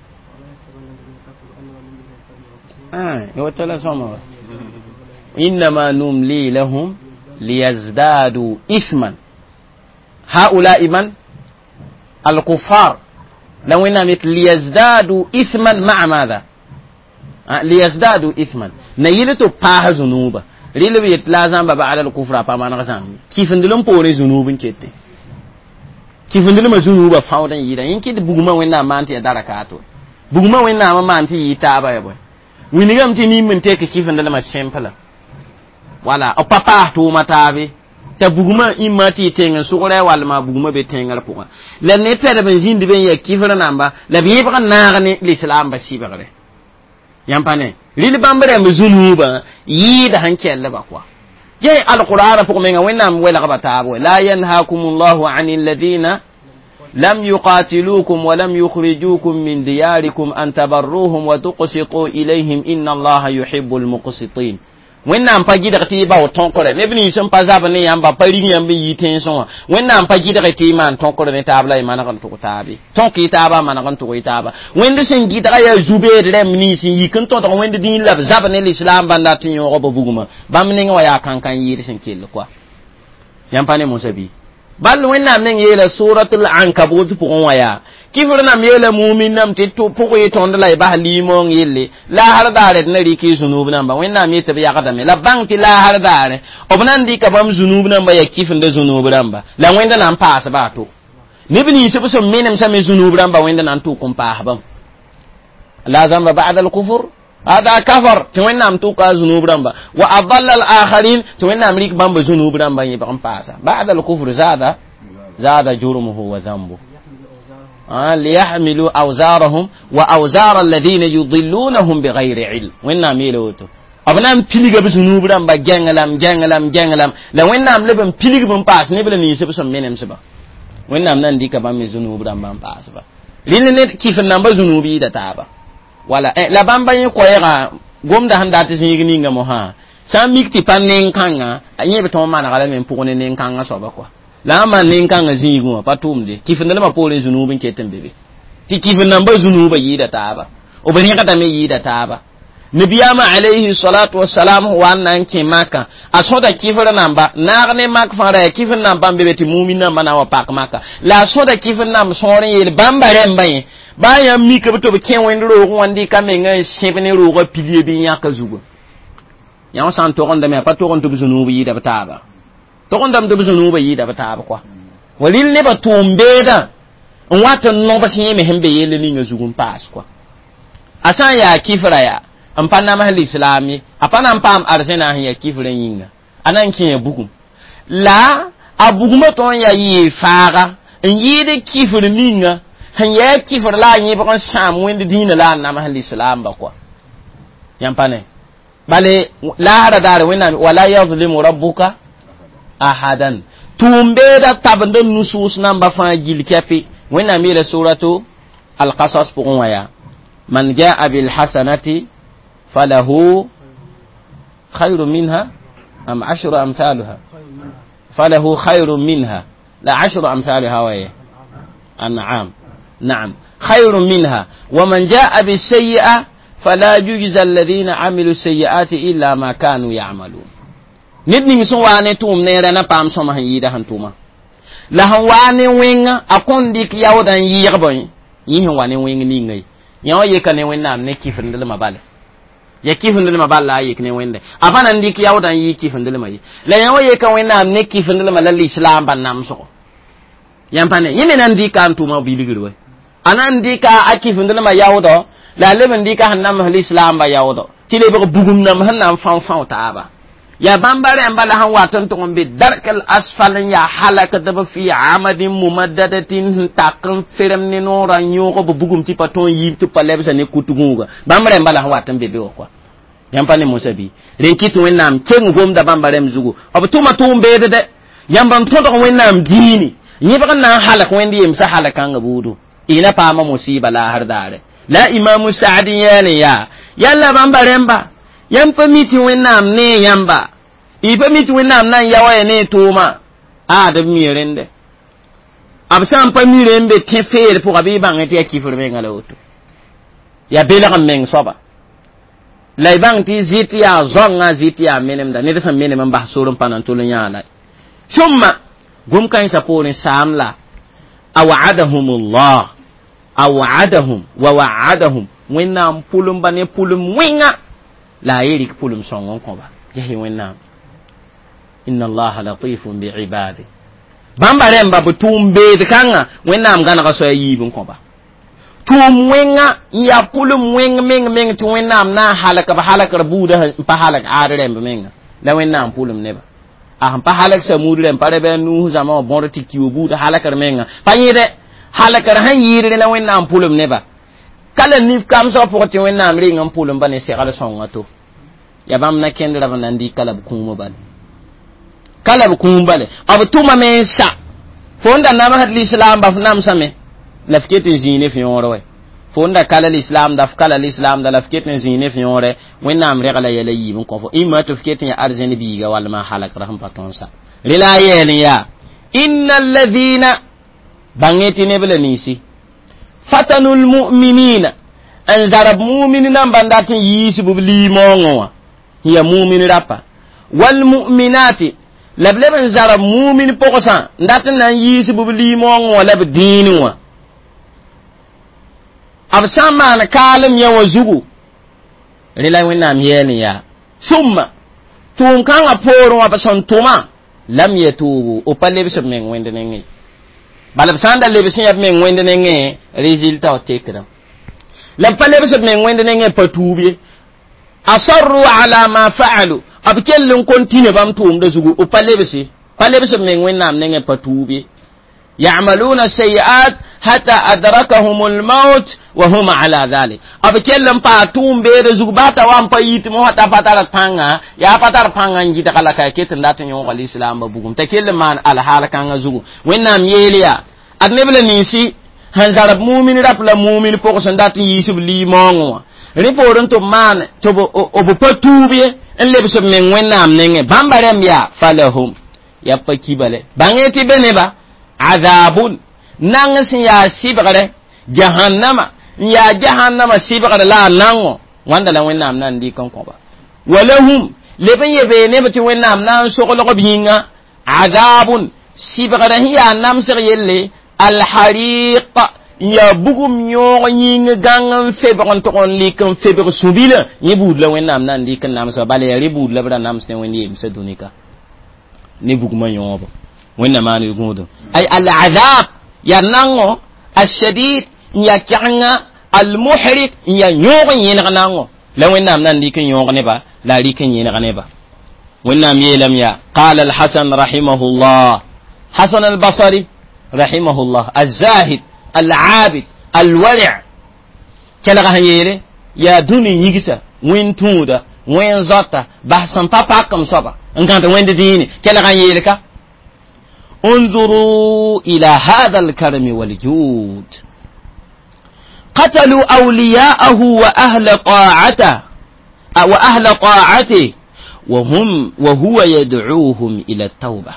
ah yotala soma إنما نملي لهم ليزدادوا إثما هؤلاء من الكفار لو إنهم ليزدادوا إثما مع ماذا آه ليزدادوا إثما نيلتو باه ذنوبا ريلو يتلازم بابا على الكفر بما نغزان كيف ندلم بوري ذنوب كيتي kifindil ma zunuba fawdan yida yinki de buguma wenna manti ya darakato buguma wenna ma manti yita ba ya boy winigam ti ni min te ke kifindil ma simple wala o papa to matabe ta buguma imati tenga sugure wal ma buguma be tenga puga la ne tere ben jindi ben ya kifra namba la bi ba na ne l'islam ba sibare yampane lil bambare me zunuba yida hanke Allah ba kwa je alquran fu menga wenam wala gabata la yanhaakumullahu anil ladina lam yuqatilukum wa lam yukhrijukum min diyarikum an tabarruhum wa tuqsitu ilayhim inna Allaha yuhibbul muqsitin wenna ampa gidar ti ba o tonkore ne bini sun pa zaba ne yamba pari yamba yiten so wenna ampa gidar ti man tonkore ne tabla imana kan to tabi tonki taba mana kan to itaba wende sen gidar ya zube de mini sin yikin to to wende din lab zaba ne l'islam banda tin yo go buguma bamne wa ya kan kan yiri sen kel kwa yampa ne musabi bal wenna men yela suratul ankabut pour waya kifrna mele mu'min nam te to pour y tonde la ba limon yelle la har dare na riki zunub namba wenna mi te ya kadame la banki la har dare obnan di ka bam zunub namba ya kifnde zunub namba la wenda nan pass ba to ni bini se so menem sa me zunub namba wenda nan to kum pa bam la zamba ba'da al kufr hada kafar to wenna am to ka zunub namba wa adalla al akharin to wenna amrik bam zunub namba yi bam passa ba'da al kufr zada zada jurmuhu wa dhanbuhu ليحملوا أوزارهم وأوزار الذين يضلونهم بغير علم وإننا ميلوتو أبنام بيلغ بزنوب رام با جنغلام جنغلام جنغلام لا وإننا لبن بيلغ بن باس نبلا نيسب سم منم سبا وإننا نان ديك بام زنوب رام بام باس با لين كيف نمبر زنوبي دا تابا ولا لا بام با يقويغا غوم دا هندات سيغني nga mo ha sa mikti pan nen kanga anye beto mana gala men pugone nen kanga soba kwa la man nen kanga zigu patumde kifindele ma pole zunubin keten bebe ti kifin namba zunuba yida taba o bani kata me yida taba nabiyama alayhi salatu wassalam wa nan ke maka asoda kifira namba na ne mak fara kifin namba bebe ti mu'mina mana wa pak maka la soda kifin namba sore yel bambare mbaye baya mi ka to be ken wendro wandi kamenga shebene ro ko pilier bi nyaka zugo yaw san to gonda me pa to gonda zunuba yida taba to gonda do zunuba yida taba kwa walil ne ba tumbeda wata no ba shi me hembe yele ni ngazugun pas kwa asan ya kifra ya ampana mahali islami apana ampam arsena ya kifra yinga anan kin bukum la abuguma ton ya yi faga yide kifra ninga han ya kifra la yi ba sam wende dina la na mahali islam ba kwa yampane bale la hada dare wena wala yazlimu rabbuka ahadan tumbeda tabanda nusus namba fa jil kapi وإن أمير سورة القصص بغوايا من جاء بالحسنة فله خير منها أم عشر أمثالها فله خير منها لا عشر أمثالها وهي النعام نعم خير منها ومن جاء بالسيئة فلا يجزى الذين عملوا السيئات إلا ما كانوا يعملون ندني سواني توم نيرنا بام سوما يدا هنتوما la han wane wenga akondi ki yawdan yirboy yi wane wenga ni ngai yaw ye kan wenna ne kifindel mabale ya kifindel maballa yi kan wende afana ndik yawdan yi kifindel mai la yaw ye kan wenna ne kifindel malal islam ban nam so yampane yime nan dika antuma biligirwe anan dika akifindel ma yawdo la leben dika hanam hal islam ba yawdo tile be bugum nam hanam fan fan taaba ya bambare ambala han watan to ngombe darkal asfal ya halaka da fi amadin mumaddadatin takam ferem ni no ranyo ko bugum ti paton yi to palebsa ne kutugunga bambare ambala han watan bebe ko yampane musabi renkitu wennam ken gom da bambare mzugo obtuma tumbe de yambam to to wennam dini ni ba kan halaka wendi yim sa halaka ngabudu ina pa ma musiba la har dare la imamu sa'di yani ya yalla bambare mba yam pamiti wennam ne yamba i pamiti wennam nan yawa ne toma a da mirende absan pamirembe tefere pour abi bangete akifurme ngala oto ya bela kam meng soba lay bangti ziti ya zonga ziti ya menem da ne da sam menem ba sorum panan to nyala summa gum kan sapone samla awa'adahumullah awa'adahum wa wa'adahum wennam pulum bane pulum winga la yirik pulum songon ko ba yahi wenna inna allaha latifun bi ibadi bamba remba bu tumbe de kanga wennam gana ka so yibun ko ba tum wenga ya pulum weng meng meng tu wennam na halaka ba halaka buda pa halaka are remba menga la wennam pulum ne ba ah pa halaka sa mudu rem pare be nu zama bon ti kiwo buda halaka menga pa yide halaka han yire la wennam pulum ne ba kala nif kam so pokoti wennam ringam pulum bane se kala songa to ya bam na kendra ban ndi kala bu kuma bal kala bu kuma bal ab tuma men sa fonda nama had l'islam ba nam same lafkete zine fi yoro fonda kala l'islam da kala l'islam da lafkete zine fi yoro wennam regala yala yibun ko fo imma to fkete ya arjeni biga wal ma halak raham patonsa lila yeli ya innal ladhina bangeti ne bele nisi fatanul mu'minina an zarab mu'minina bandatin yisibu limongo hiya mu'min rapa wal mu'minati lableben zarab mu'min pokosan ndatin nan yisibu limongo wala bidinwa absama na kalam yawa zugu rila winna miyeni ya summa tum kan aporo wa bason tuma lam yatubu o palle biso men wende nengi balab sanda le biso yab men wende nengi resultat o tekra la palle biso men wende nengi patubi asarru ala ma fa'alu abkellun kontine bam tum da zugu o palle biso palle biso men wenna am nengi patubi يعملون السيئات حتى أدركهم الموت وهم على ذلك أبكلم باتوم بير زغباتا وام بايت مو حتى فتار بانغا يا فتار بانغا نجيتا كلا كايكيت ndatan yo wal islam ba bugum takelem man al hala kanga zugu wennam yeliya adnebele nisi han zarab mu'min rap la mu'min poko so ndatan yisub li mongo riporon to man to obo patubi en lebso men wennam nenge bambarem ya falahum ya pakibale bangeti beneba azabun nang sin ya sibgare jahannama ya jahannama sibgare la nango wanda la wennam nan di kon ko ba walahum leben yebe ne bati wennam nan so ko ko binga azabun sibgare hiya nam sir yelle al hariq ya bugum yo yinga gangan febon to on likam febon subila yibud la wennam nan di kan nam so bale ribud la bra nam sen wenni mse dunika ne buguma yobo wenda mani gudo ay al azab ya nango ashadid ya kanga al muhrik ya nyogo yina nango la wenda nan di kin nyogo ne ba la ri kin yina ne ba wenda mi lam ya qala al hasan rahimahullah hasan al basri rahimahullah al zahid al abid al wari' kala ga yele ya duni yigisa win tuda win zata bahsan papa kam saba nganta wenda dini kala ga yele ka انظروا إلى هذا الكرم والجود قتلوا أولياءه وأهل طاعته وأهل طاعته وهم وهو يدعوهم إلى التوبة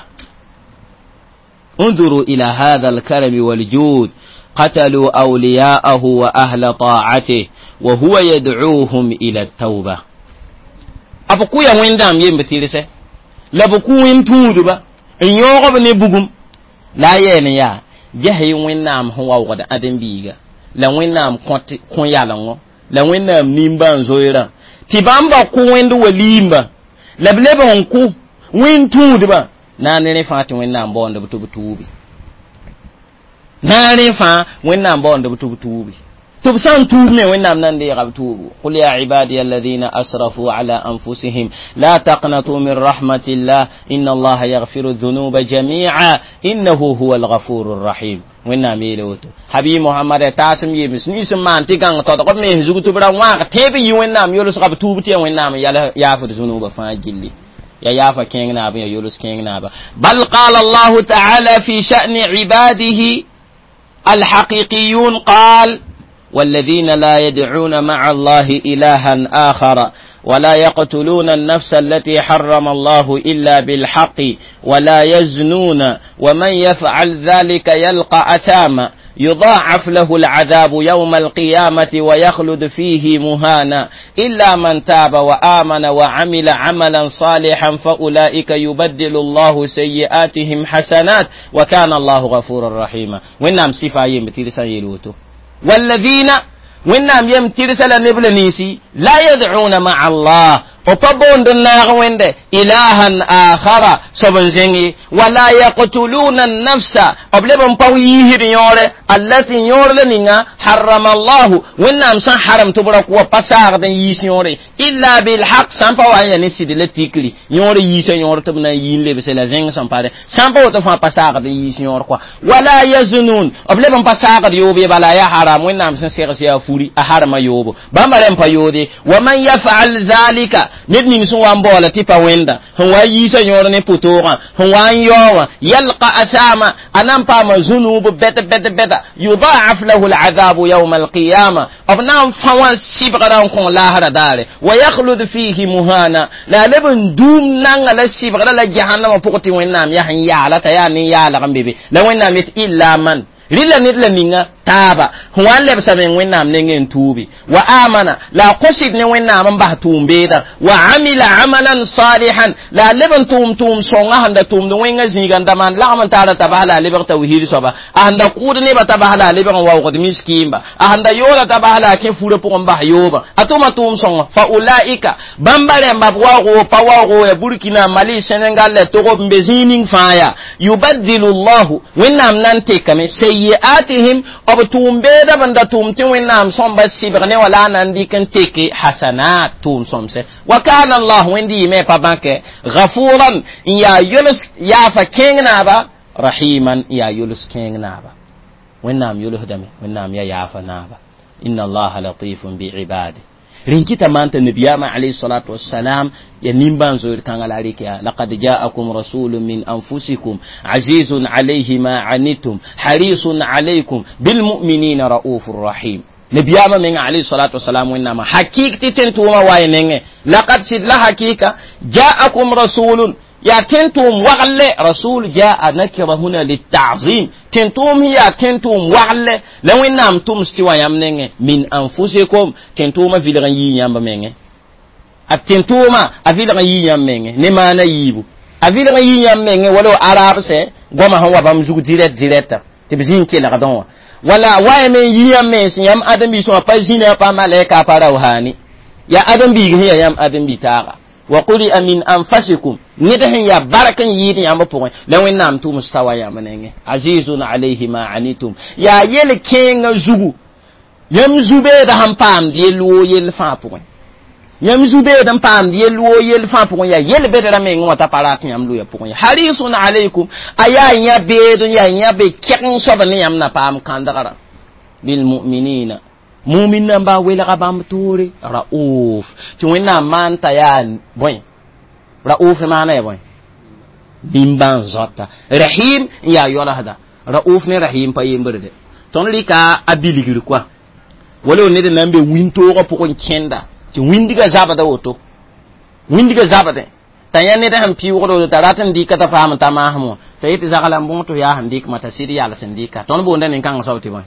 انظروا إلى هذا الكرم والجود قتلوا أولياءه وأهل طاعته وهو يدعوهم إلى التوبة أبقوا يا وين دام يمبتيرسه لبقوا ينتودوا in yogo ne bugum la yene ya jahi wennam ho wawda adam biga la wennam konti kon yalango la wennam nimba nzoira tibamba ko wendu walimba la blebe onku win tudba na ne fati wennam bonda butu butubi na ne fa wennam bonda butu butubi تبسان توبني وإننا نندي غبتوبوا قل يا عبادي الذين أسرفوا على أنفسهم لا تقنطوا من رحمة الله إن الله يغفر الذنوب جميعا إنه هو الغفور الرحيم وإننا ميلوتو حبيب محمد تاسم يمس نيسم مان تيغان تطقب ميه زغتو برا واق تيبي وإننا ميولوس غبتوبتي وإننا يغفر الذنوب فاجلي يا يافا كينغنا بي يولوس كينغنا با بل قال الله تعالى في شأن عباده الحقيقيون قال والذين لا يدعون مع الله إلها آخر ولا يقتلون النفس التي حرم الله إلا بالحق ولا يزنون ومن يفعل ذلك يلقى أثاما يضاعف له العذاب يوم القيامة ويخلد فيه مهانا إلا من تاب وآمن وعمل عملا صالحا فأولئك يبدل الله سيئاتهم حسنات وكان الله غفورا رحيما وإنهم صفايين بتلسان يلوتو والذين وإنهم يمترسل نبل نيسي لا يدعون مع الله o pa bondo na wende ilahan akhara soban zengi wala yaqtuluna an-nafsa oblebon pawi hiri yore allati yore ninga harrama Allah wannam san haram to bura ko pasar den yisi yore illa bil haqq san pa waya ne sidile tikli yore yisi yore to na yinle be sela zengi san pare san pa to fa pasar den yisi yore ko wala yazunun oblebon pasar de yobe bala ya haram wannam san sera ya furi a harama yobo bamare pa yode wa man yaf'al zalika ned ning sun wan bola tipa wenda hon wa yisa yor ne putora hon wan yowa yalqa asama anam pa ma zunub beta beta beta yudha'af lahu al'adhab yawm al-qiyamah abnam fawan sibran kon lahara dare wa yakhlud fihi muhana la labun dum nan ala sibra la jahannama pokoti wennam ya han ya la ta ya ni ya la gambe la wennam illa man rilla nidla ninga taba huwan leb saben wennam nengen tubi wa amana la qasid ne wennam ba tumbeda wa amila amalan salihan la leban tum tum songa handa tum no wenga ziganda man la man tara tabala leban tawhid soba anda kud ne ba tabala leban wa qad miskimba anda yola tabala ke fure po mba yoba atuma tum songa fa ulaika bambare mbwa go pawa go e burkina mali senegal le to go mbezining faya yubaddilu allah wennam nan te kame sayyi'atihim obtum beda banda tum tin wennam somba sibrane wala nan dikan teke hasanat tum somse wa kana allah wendi me pa banke ghafuran ya yunus ya fa kengna ba rahiman ya yunus kengna ba wennam yuluh dame wennam ya yafa na ba inna allah latifun bi ibadi rinkita manta nabiyama alayhi salatu wassalam ya nimban zo kangala rikiya laqad ja'akum rasulun min anfusikum azizun alayhi ma anitum harisun alaykum bil mu'minina raufur rahim nabiyama men alayhi salatu wassalam wennama hakikati tentuma wayenenge laqad sidla hakika ja'akum rasulun ya tentum waglle rasul jaa nakira huna litta'zim tentum ya tentum waglle la wennam tum stiwa yamnenge min anfusikum tentuma vilgan yi yamba menge at tentuma avilgan yi yamenge ne mana yibu avilgan yi yamenge wala arab se goma hawa bam zugu direct direct tibzin ke la gadon wala waye men yi yamme yam adam bi so pa jina pa malaika pa rawhani ya adam bi ya yam adam bi taga وقولي أمين أنفسكم ندهن يا بركن يدي يا مبوغن لو إنام تو مستوى يا منenge عزيز عليه ما عنيتم يا يل كين زوغو يم زوبي ده هم بام دي لو يل فابوغن يم زوبي ده بام دي لو يل فابوغن يا يل بدر مين وتا بارات يام لو يا بوغن حريص عليكم ايا يا بيد يا يا بي كين صبن يام نا بام كاندغرا بالمؤمنين mumin nan ba wela ka bam turi rauf ti wena manta ya boy rauf mana ya boy bimban zota rahim ya yola hada rauf ne rahim pa yemberde ton lika abiligir kwa wala ne de nambe winto ko pokon kenda ti windiga zabada woto windiga zabada tanya ne da han piwo do taratan di kata fam ta ma hamo to yiti zakala mbonto ya handik mata siri ya la sindika ton bo nden kan sawti boy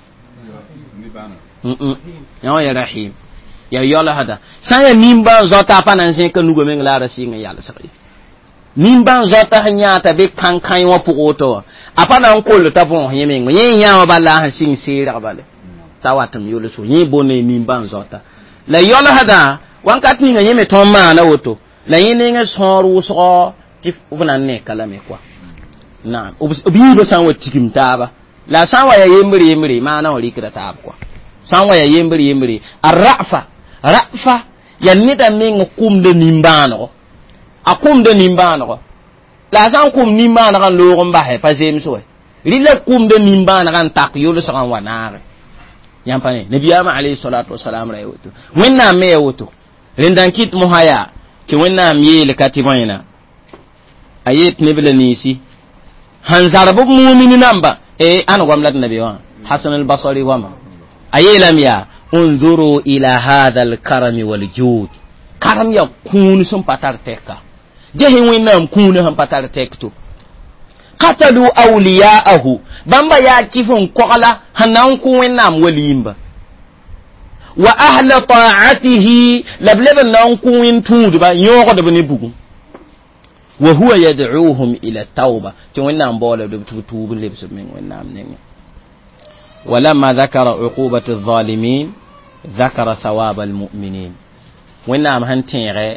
mm ya ya rahim ya yola hada saya nimba zota panan sen kan nugo men la rasinga yalla sakai nimba zota hanya ta be kan kan wa pugoto apana ko lo tabon yemen yen ya wa balla han sin sira bale tawatam yolo so yen bonne nimba zota la yola hada wankat ni ngame ton ma na woto la yen nga soru so tif ubna ne kala me kwa na obi do san wa tikim taba la san wa ya yemri yemri ma na wali kira tab kwa sanwa ya yembri yembri arrafa rafa ya nida min kum de nimbano akum de nimbano la san kum nimbano kan lo gomba he pa jem so rila kum de nimbano kan tak yolo san wanare yampane nabiyama alayhi salatu wassalam ra yoto wenna me yoto rendan kit muhaya ki wenna mi le katibaina ayet nebla nisi hanzarbu mu'minin namba e an gwamlat nabiwa hasan al-basri wama ayelam ya unzuru ila hadha al-karam wal-jud karam ya kun sun patar teka jehi winam kun han patar tekto qatalu awliya'ahu bamba ya kifun kokala hanan ku winam walimba wa ahla ta'atihi lablaban nan ku win tudu ba yoko da bane bugu wa huwa yad'uuhum ila tauba to winam bola do tubu lebsu min winam ne ولما ذكر عقوبة الظالمين ذكر ثواب المؤمنين وإنما هنتيغي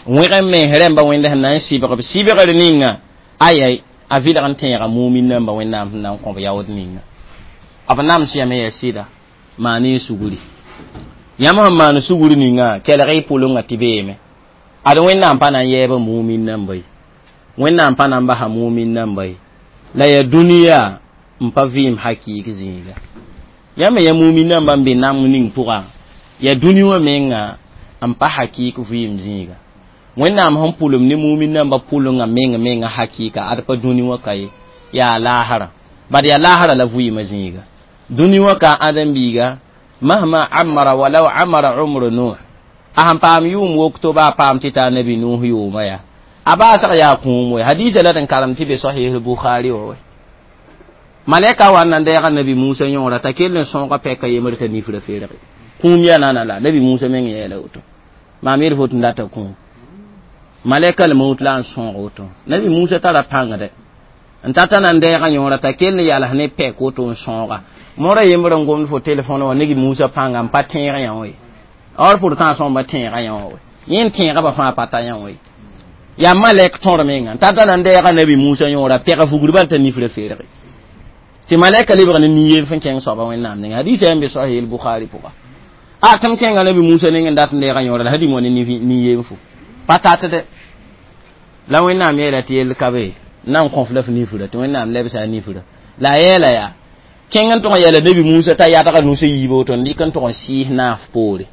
wẽgẽ me rẽmba wẽnda sẽn na n sɩbgb sɩbgr ninga ayay a vɩdg n tẽega mumin namba wẽnnaam sẽn na n kõb yaood ninga b nams yame yaa sɩda maan y sugri yãmb sẽn maan sugri ninga kelg y pʋlengã tɩ beeme ad wẽnnaam pa na n yɛɛba mumin namba ye wẽnnaam pa na n basa mumin namba ye la ya dũniyã n pa vɩɩm hakɩɩk zĩiga yãmb ya mumin namba n be namg ning pʋgã ya dũni wã menga n pa hakɩɩk vɩɩm zĩiga wẽnnaam sẽn pʋlem ne mumin namba pʋlengã meng menga hakɩɩka ad pa dũni wã ka ye yaa laasara bad ya laasara la vɩɩmã zĩiga dũni wã ka ãdem-biiga mahma amara walau amara umru nuh a sẽn paam yʋʋm wokto baa paam tɩ t'a nabi nuh yʋʋmã yaa a baasg yaa kũum we hadiisa la d n karem tɩ be sahih bukhari wa we malɛka wa nan deega nabi musa yõora t'a kell n sõoga pɛka yembr t'a nifra feerge kũum yaa nana la nabi musa meng yɛɛla woto maam yel fo tɩ n data kũum malɛka l maut la n sõog woto nabi musa tara pãngde n tata nan deega yõora t'a kell n yals ne pɛk woto n sõoga mora yembr n gomd fo telefon wa nabi musa pãnga n pa tẽeg yã we or pourtant sõmba tẽega yã we yẽn tẽegba fãa pa ta yã we ya malek tõr menga tata nan deega nabi musa yõora pɛga fugr bal t'a nifra feerge tɩ malɛka lebg ne nin-yeel fẽn kẽng soaba wẽnnaam nengẽ hadiisa yãmb be sahih al-bukhari pʋga a tɩm kẽnga nabi musa nengẽ n dat n deega yõora la hadi mo ne nin-yeel fo pa tatde la wẽnnaam yeela tɩ yell ka be na n kõf la f nifra tɩ wẽnnaam lebsa a nifra la a yeela yaa kẽng n tʋg n yɛla nabi musa t'a yadga nusã yiiba woto n dɩk n tʋg n sɩɩs naaf poore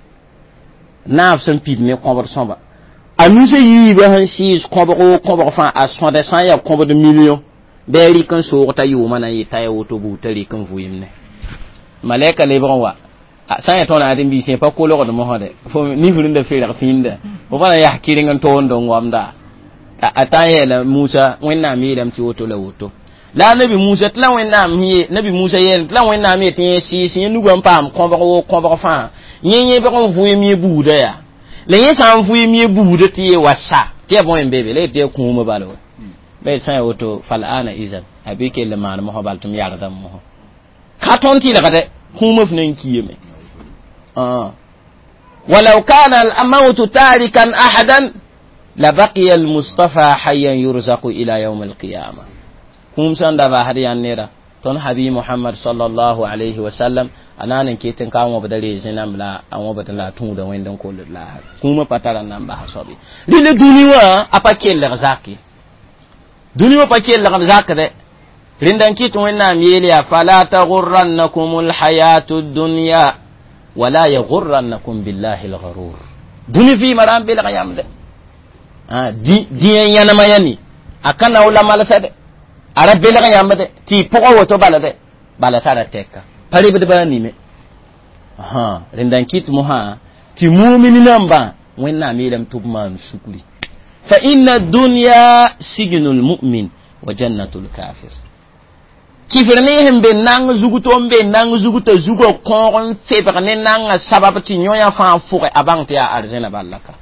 naaf sẽn pid ne kõbd sõba a nusã yiiba sẽn sɩɩs kõbg kõbg fãa a sõda sã n yaa kõbd million bɩ a rɩk n soog t'a yʋʋmã na n yɩ t'a ya woto buud t'a rɩk n vɩɩm ne malɛka lebg n wa sã n ya tõnd ãdem-biisẽ pa kolgd mosde fo nifr n da ferg fĩnda fo fa na yas kɩreng n toond n wamda a tã n yɛɛla musa wẽnnaam yeelame tɩ woto la woto la nabi musa tɩ la wẽnnaam ye nabi musa yeelame tɩ la wẽnnaam ye tɩ yẽ sɩɩs yẽ nugã n paam kõbg wo kõbg fãa yẽ yẽbg n vɩɩm ye buuda yaa la yẽ sã n vɩɩm ye buuda tɩ ye wa sa tɩ ya bõe n bebe la yetɩ ya kũumã bala wa bɩ sã n ya woto fal'ana izan a bɩ kell n maan mosã bal tɩ m yardame mosã ka tõnd tɩlgdɛ kũumã f na n kiyame ولو كان الموت تاركا أحدا لبقي المصطفى حيا يرزق إلى يوم القيامة كم سند بحر ينيرا تون حبيب محمد صلى الله عليه وسلم أنا نكيتن كام وبدلي زنام لا أو بدلا تون وين دون كل لا كم بترى نام بحصبي للدنيا أبكي لغزاكي دنيا أبكي لغزاك ده لندن كيت وين نام يليا فلا تغرنكم الحياة الدنيا ولا يغرنكم بالله الغرور دني في مرام بالغيام ده ah di di yana mayani akan awla malasade arabe la yamba de ti poko woto balade balatara tekka pare bede bani me aha rendan kit moha ti mu'minin namba wenna mi lam tubman shukri fa inna dunya sijnul mu'min wa jannatul kafir kifirne hembe nang zuguto mbe nang zuguto zugo kon febre ne nang sababati nyoya fa fuke abangti ya arzena balaka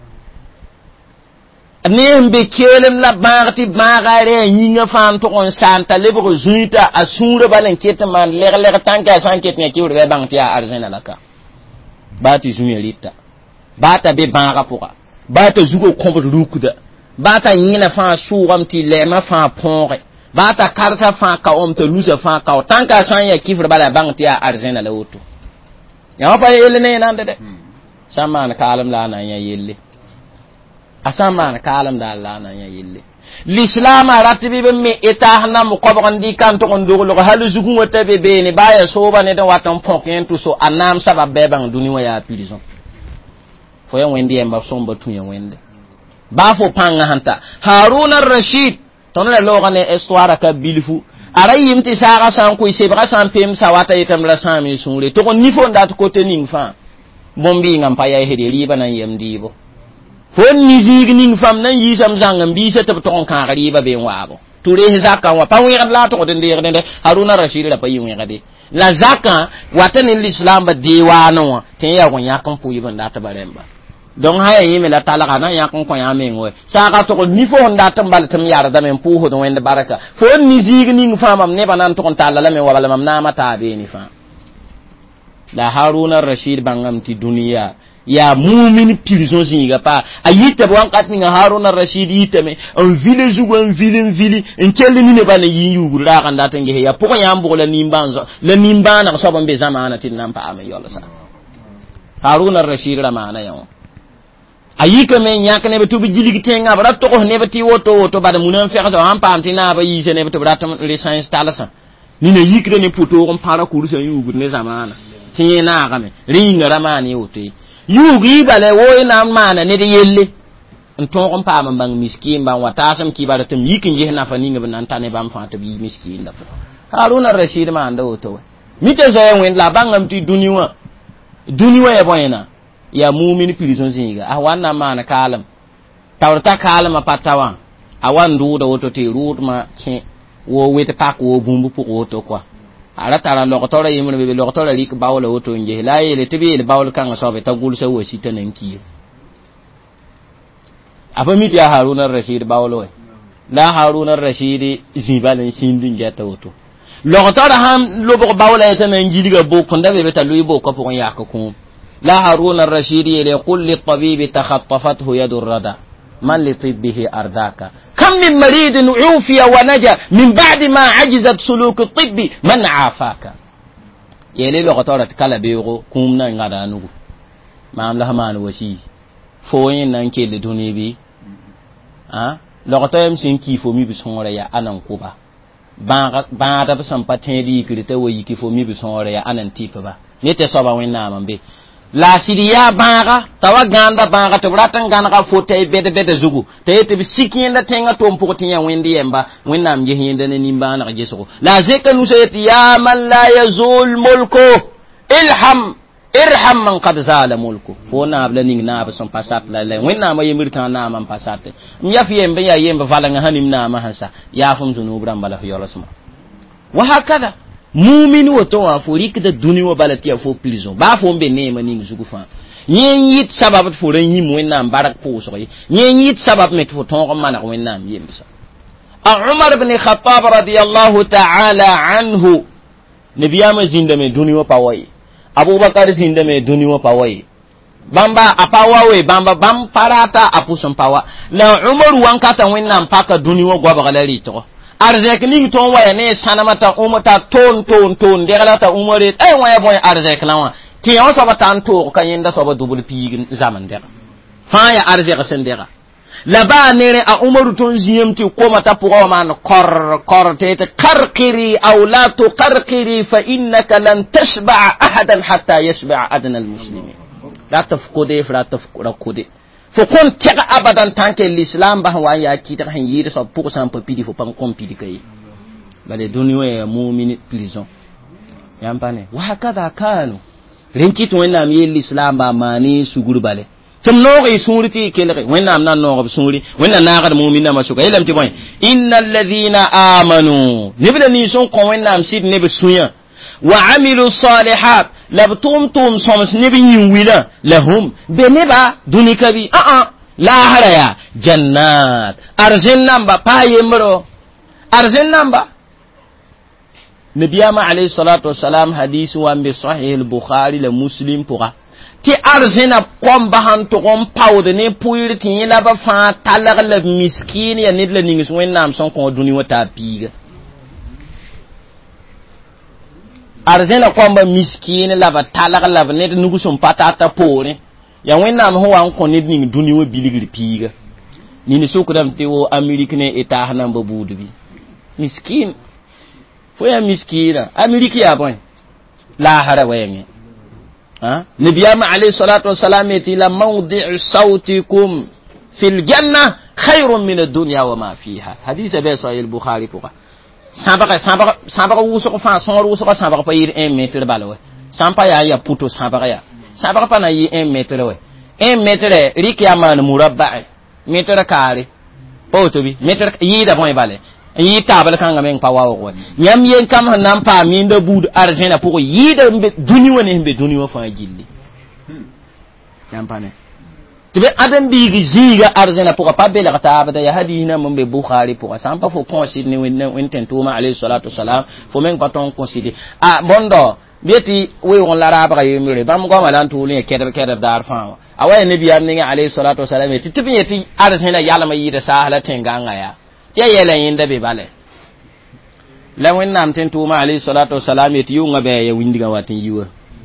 ne be kelem la barti bagare yinga fan to on santa lebro zuita asura balen kete man ler ler tanka san kete ne kiwre bang tia arjena laka bati zunya lita bata be banga poka bata zugo kombo rukuda bata yina fa suram ti lema fa ponre bata karta fa ka om to lusa fa ka tanka san ya kifre bala bang tia arjena la woto ya fa yele ne nande de sama na kalam la na ya yelle asama kalam da Allah na ya yille l'islam ratibi be me etahna mu ko bandi kan to on doglo halu zugu wata be be ni baya so ba ne da watan ponken to so anam sabab be ban duni wa ya prison fo yan wendi en ba somba tunya wende ba fo panga hanta harun ar-rashid ton le loga ne histoire ka bilfu arayim ti saga san ko ise ba san pem sawata itam la san mi sunle to ko ni fo ndat ko tening fa bombi ngam pa ya hede riba nan yemdibo fon ni zig ning fam nan yi sam zangam bi sa tab ton kan riba be wabo ture zakka wa pa wi la to den de de haruna rashid la pa yi wi gade la zakka watan l'islam ba diwano ten ya ko nyakan pu yi banda ta baremba don haya yi me la talaka na yakan ko ya men we saka to ni fo nda tambal tam yar da men pu ho do wende baraka fon ni zig ning fam am ne banan to kon talala me wala mam na mata be ni fa la haruna rashid bangam ti duniya ya mumin prison zinga pa ayita bon katni nga Haruna Rashid yitame en village zugo en ville en ville en kelli ni ne bana yi yugu ra kan data nge ya poko yambo la nimbanzo la nimbana so bombe zamana tin nampa ame yola sa Haruna Rashid la mana yaw ayika men nyaka ne betu bi jiligi tenga bara to ko ne beti woto woto bada munan fe xaso am pam tina ba yi ne betu bada tam licence talasa ni ne yikre ne poto on para kursa yugu ne zamana tiena game ringa ramani wote yugi bale woy na mana ne de yelle nton ko pa man bang miskin ban wata sam ki bara tam yikin je na fani ngam nan tane bam fa to bi miskin da Haruna Rashid ma anda woto mite zo wen la bangam ti duniwa duniwa e boyna ya mumin prison zinga a wanna mana kalam tawrta kalam patawa awan du da woto te root ma che wo wete pak wo bumbu pu woto kwa ala tara lokotore yimre be lokotore rik bawla woto nje la yele tibi le bawl kan so be tagul se wo sitanen ki afa miti ya Haruna Rashid bawlo la Haruna Rashid zibalen sindin jata woto lokotore ham lobo bawla tanen jidiga bokko ndabe be taluy bokko ko yakko ko la Haruna Rashid yele qul li tabib takhattafathu yadur rada من لطبه أرداك كم من مريض عوفي ونجا من بعد ما عجزت سلوك الطب من عافاك يلي لغتورة كلا بيغو كومنا نغادا نغو ما أملها ما نوشي فوين نانكي لدوني بي ها لغتورة يمسين كيفو مي بسهورة يا أنا نكوبا بعد بسان باتين كريتا ويكيفو مي بسهورة يا أنا نتيبا نيتي صوبا وين نامن بي la sidiya baga tawa ganda baga to bratan gana ka fote bede bede zugu te te bisikin da tenga to mpoti ya wendi yemba wenna am jehinda ne nimba na jesugo la zeka nu sayati ya man la yazul mulku ilham irham man qad zala mulku fona abla ning na ba son pasat la le wenna ma yemir tan na man pasat nyaf yembe ya yemba fala nga hanim na ma hansa ya fum zunu bram bala fi yola suma wa hakada mumin woto wa forik da duniya balati ya fo prison ba fo mbe ne mani zugu fa nyen yit sabab fo ran yim wenna barak po so yi nyen yit sabab met fo ton ko mana ko wenna yim sa Umar ibn Khattab radiyallahu ta'ala anhu nabiyama zinda me duniya pawai Abubakar zinda me duniya pawai bamba apawawe bamba bam parata apuson pawa la Umar wankata wenna paka duniya gwa bagalari to arzek ning ton waya ne sanamata umata ton ton ton de galata umare ay waya boy arzek lawa ti on so batan to kan yenda so ba dubul pi zaman de fa ya arzek sendera la ba nere a umaru ton ziyamti ko mata pour man kor kor te qarqiri aw la tuqarqiri fa innaka lan tashba ahadan hatta yashba adna almuslimin la tafqudi fa la tafqudi fo kon tega abadan tanke l'islam ba wa ya ki ta han yiri so pour cent peu pidi fo pan kompidi kay bale duniya mu'min prison yampane wa hakada kanu renki to wena mi l'islam ba mani suguru bale tum no e suriti kele wena am nan no suri wena na ga mu'minna masuka ilam ti boy innal ladhina amanu nibla ni son ko wena am sid ne be suya wa amilu salihat labtum tum soms nebi wila lahum beneba dunikabi a a la haraya jannat arjin namba payemro arjin namba nabiyama alayhi salatu wassalam hadith wa bi sahih al-bukhari la muslim pura ti arjina komba han to kom pawde ne puir ti la ba fa talag la miskin ya nidla ningis wennam son ko duni wata piga arzena kwamba miskine lava talaga lava net nugu sum patata pore ya wenna mo wan ko nit ning duniyo biligri piga nini sukudam te wo amerikane eta hanamba budu bi miskin fo ya miskina ameriki ya boy la hara wayenge ha nabiyama alayhi salatu wassalam eti la mawdi'u sawtikum fil janna khairun min ad-dunya wa ma fiha hadith bi sahih al-bukhari fuqa Sambaka sambaka sambaka wuso ko fa son wuso ko sambaka pa yir un mètre balawe sampa ya ya puto sambaka ya sambaka pa na yi un mètre we un mètre rik ya man murabba mètre carré poto bi mètre yi da bon balé yi tabal kan ngamen pa wawo ko nyam yen kam nan pa min da bud argent pour yi da duni woni be duni wo fa jilli nyam pané
tibe adam bi gi ziga arzena pour pas bela kata abada ya hadina mun be bukhari pour ça pas faut considérer ni wenten tuma alayhi salatu wassalam faut même pas ton considérer ah bondo beti we on la raba yimre bam ko malan tu ne kedar kedar dar fa awai nabi amni alayhi salatu wassalam ti tibi ti arzena yalla ma yida sahala tenganga ya ya yela yinda be bale la wennam ten tuma alayhi salatu wassalam ti yunga be ya windiga watin yiwa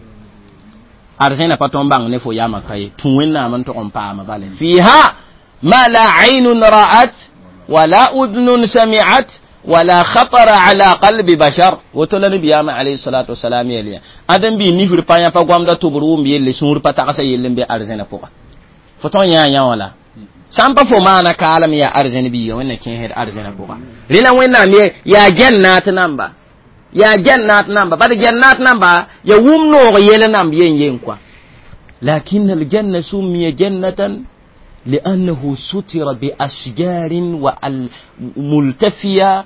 arzena paton bang ne fo yama kay tun wenna man to on paama bale fiha ma la aynun ra'at wala udnun sami'at wala khatara ala qalbi bashar wotola nabi yama alayhi salatu wassalam yeliya adam bi ni fur panya pa gwamda to buru mbi yelle sur pata kasa yelle be arzena poka foton nya nya wala sampa fo mana kalam ya arzena bi yo wonna ken head arzena poka rila wenna mi ya jannat namba ya jannat namba bada jannat namba ya wumno yele nam yen yen kwa lakin al janna sumiya jannatan li'annahu sutira bi ashjarin wa al multafiya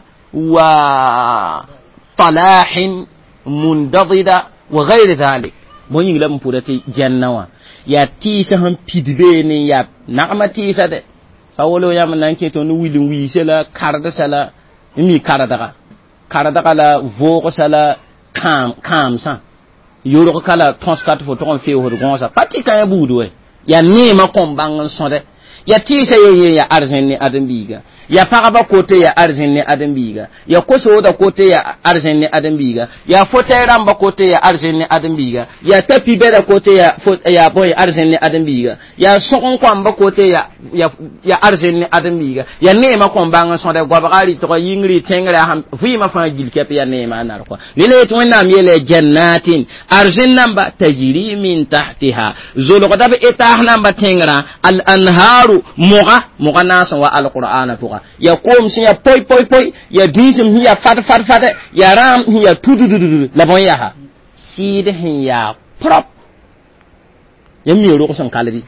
wa talahin mundadida wa ghayr dhalik moyin lam purati jannawa ya tisa han pidbe ni ya na'mati sade fawolo yam nan ke to no wilin wi sela karda sala mi karda karada kala vogo sala kam kam sa yoro kala transkat fo ton fe ho gonsa pati kan budu we ya nema kon bangan sonde ya tisa ye ya arjenne adambiga ya paraba kote ya arjenne adambiga ya koso da kote ya arjenne adambiga ya fote ramba kote ya arjenne adambiga ya tapi beda kote ya ya boy arjenne adambiga ya sokon kwamba kote ya ya ya arjenne adambiga ya nema kon bangan sonde gwabagari to yingri tengre ham fi ma fa gilkepe ya nema nar ko lele to na miele jannatin arjenne namba tajri min tahtiha zulu qadabe etah namba tengra al anharu moga moga nasan wa alqur'ana tuqa ya kom sin ya poi poi poi ya disim hiya fat fat fat ya ram hiya tudududu la bon ya ha side hiya prop ya mi ro ko san kalabi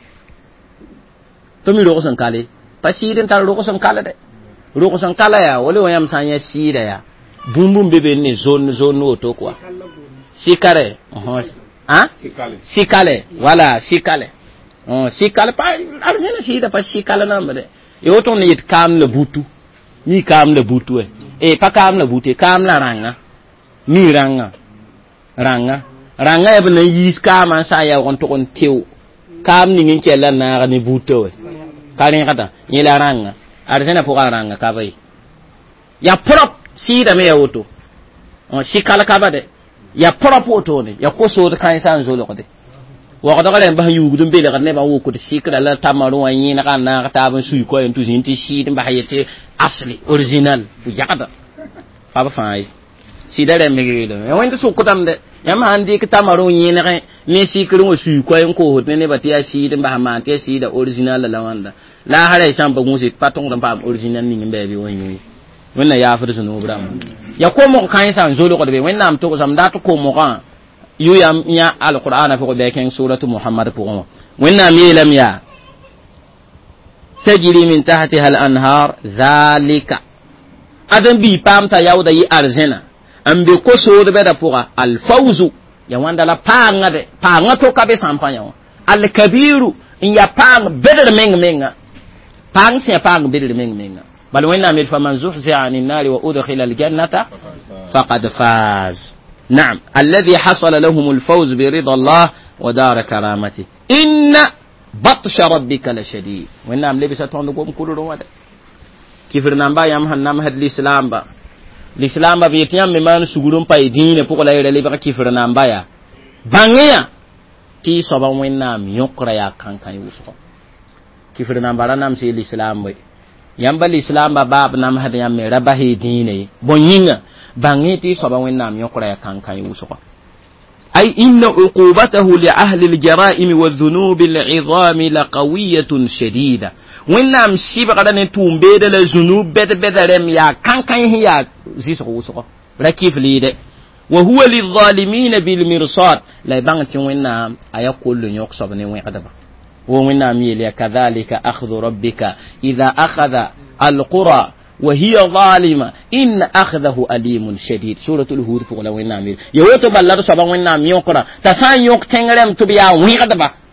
to mi ro ko san kale pa side tar ro ko san kala de ro ko san kala ya wole wayam san ya side ya bumbum bebe ni zone zone oto quoi sikare oh hein sikale voilà sikale oh sikale pa arjena sida pa sikale nambe e oto ni it kam le butu ni kam le butu e e pa kam le butu kam la ranga ni ranga ranga ranga e bna yis kama sa ya on to on tew kam ni ngin kella na ni butu e kali kata ni la ranga arjena po ranga ka bai ya prop sida me oto on sikale ka bade ya prop oto ne ya koso de kan san zo lo de wa ko dagare ba yu gudum be daga ne ba wo ko de sikra la tamaru wa yin na na ta ban su ko en tu zinti shi din ba hayete asli original bu yakada fa ba fay si dare me gelo e wonde su ko tam de yam handi ki tamaru yin na ne sikru wo su ko en ko ne ne ba tiya shi din ba ma tiya shi da original la wanda la hare sham ba musi patong dan ba original ni ngbe bi woni wonna ya fa su no bram ya ko mo kan san zo lo ko de wonna am to ko sam da to ko mo kan yu yam ya alqur'ana fi beken suratu muhammad pour wenna mi lam ya tajri min tahtiha al-anhar zalika adam bi pamta yawda yi arjena ambe ko so de beda pour al-fawzu ya wanda la panga de panga to kabe sampanya al-kabiru in ya pang bedel meng menga pang se pang bedel meng menga bal wenna mi fa man zuhzi'a anin nari wa udkhila al-jannata faqad faz. نعم الذي حصل لهم الفوز برضا الله ودار كرامته إن بطش ربك لشديد وإنهم لبسة تونكم كل رواد كيف نامبا يمهن نامهد الإسلام با الإسلام با بيتيام ممان سجودون باي دين بقول أيه لبقى كيف نامبا يا بانيا تي صبا وإنهم يقرأ يا كان كان يوسف كيف نامبا نام سي الإسلام با يمبا الإسلام با باب نامهد يام ربه دينه بنينا bangiti soba wennam yokra ya kankan yusufa ay inna uqubatahu li ahli al-jara'im wa dhunub al-'idham la qawiyatun shadida wennam shiba kadane tumbe de la zunub bed bedarem ya kankan hiya zisu yusufa rakif lide wa huwa lidh-dhalimin bil mirsad la bangti wennam ayakulu nyok soba ne wen kadaba wa wennam yeli kadhalika akhdhu rabbika idha akhadha al-qura وهي ظالمة إن أخذه أليم شديد سورة الهود فوق لو إنامير يوتو بالله سبحانه وإنام يقرأ تسان يوك تنغرم تبيا ويقدبا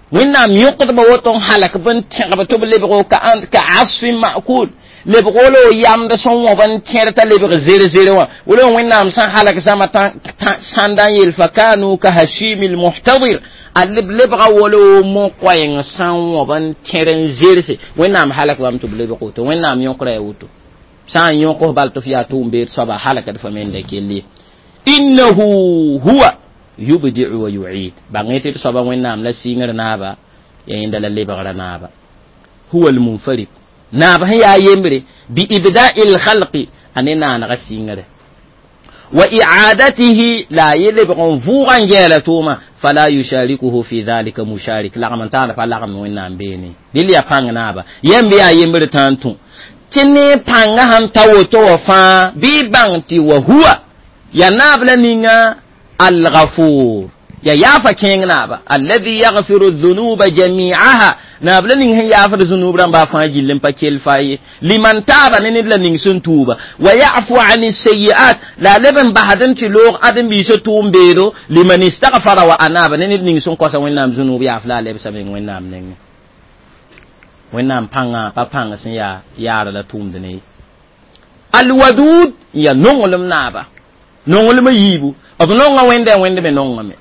wẽnnaam yõkdba woto n halk bõn tẽgb tɩ b lebgo ka asfin ma'kul lebg wala o yamd sẽn wõ bõn tẽr t'a lebg zer-zer wã wala wẽnnaam sẽn halk zãma sãn da n yeel fa kanu ka hashimi lmuhtadir a leb lebga wala o mo-koɛɛng sãn wõ bõn tẽr n zerse wẽnnaam halk bãmb tɩ b lebg woto wẽnnaam yõkra ya woto sã n yõks bal tɩ f yaa tʋʋm beed soaba halkd fa menda kelli innahu huwa yubdi'u wa yu'id bangete to soba wẽnnaam la sɩngr naaba ya yẽnda la lebgra naaba huwa almunfarid naaba sẽn yaa yembre bi ibda'i lxalqi a ne naanega sɩngre wa i'adatihi la a ye lebg n vʋʋga n gɛɛla tʋʋma fala yusharikuhu fi dhalika musharik lagm n tãagda pa lagm wẽnnaam beene dɩl yaa pãng naaba yembe yaa yembr tã n tũ tɩ ne pãnga sẽn ta woto wã fãa bɩ bãng tɩ wa huwa ya naab la ninga الغفور يا يافا كين نابا الذي يغفر الذنوب جميعها نابلا نين يافر الذنوب رام بافان جيلن باكيل فاي لمن تاب نين لا نين سن توبا ويعفو عن السيئات لا لبن بحدن تلوغ ادم بيسو توم بيرو لمن استغفر واناب نين نين سن كوسا وينام ذنوب يافلا لبس من وينام نين وينام بانغا با بانغا سن يا يار لا توم دني الودود يا نونغلم نابا نونغلم ييبو أبنونغا ويندا ويندا بنونغا مي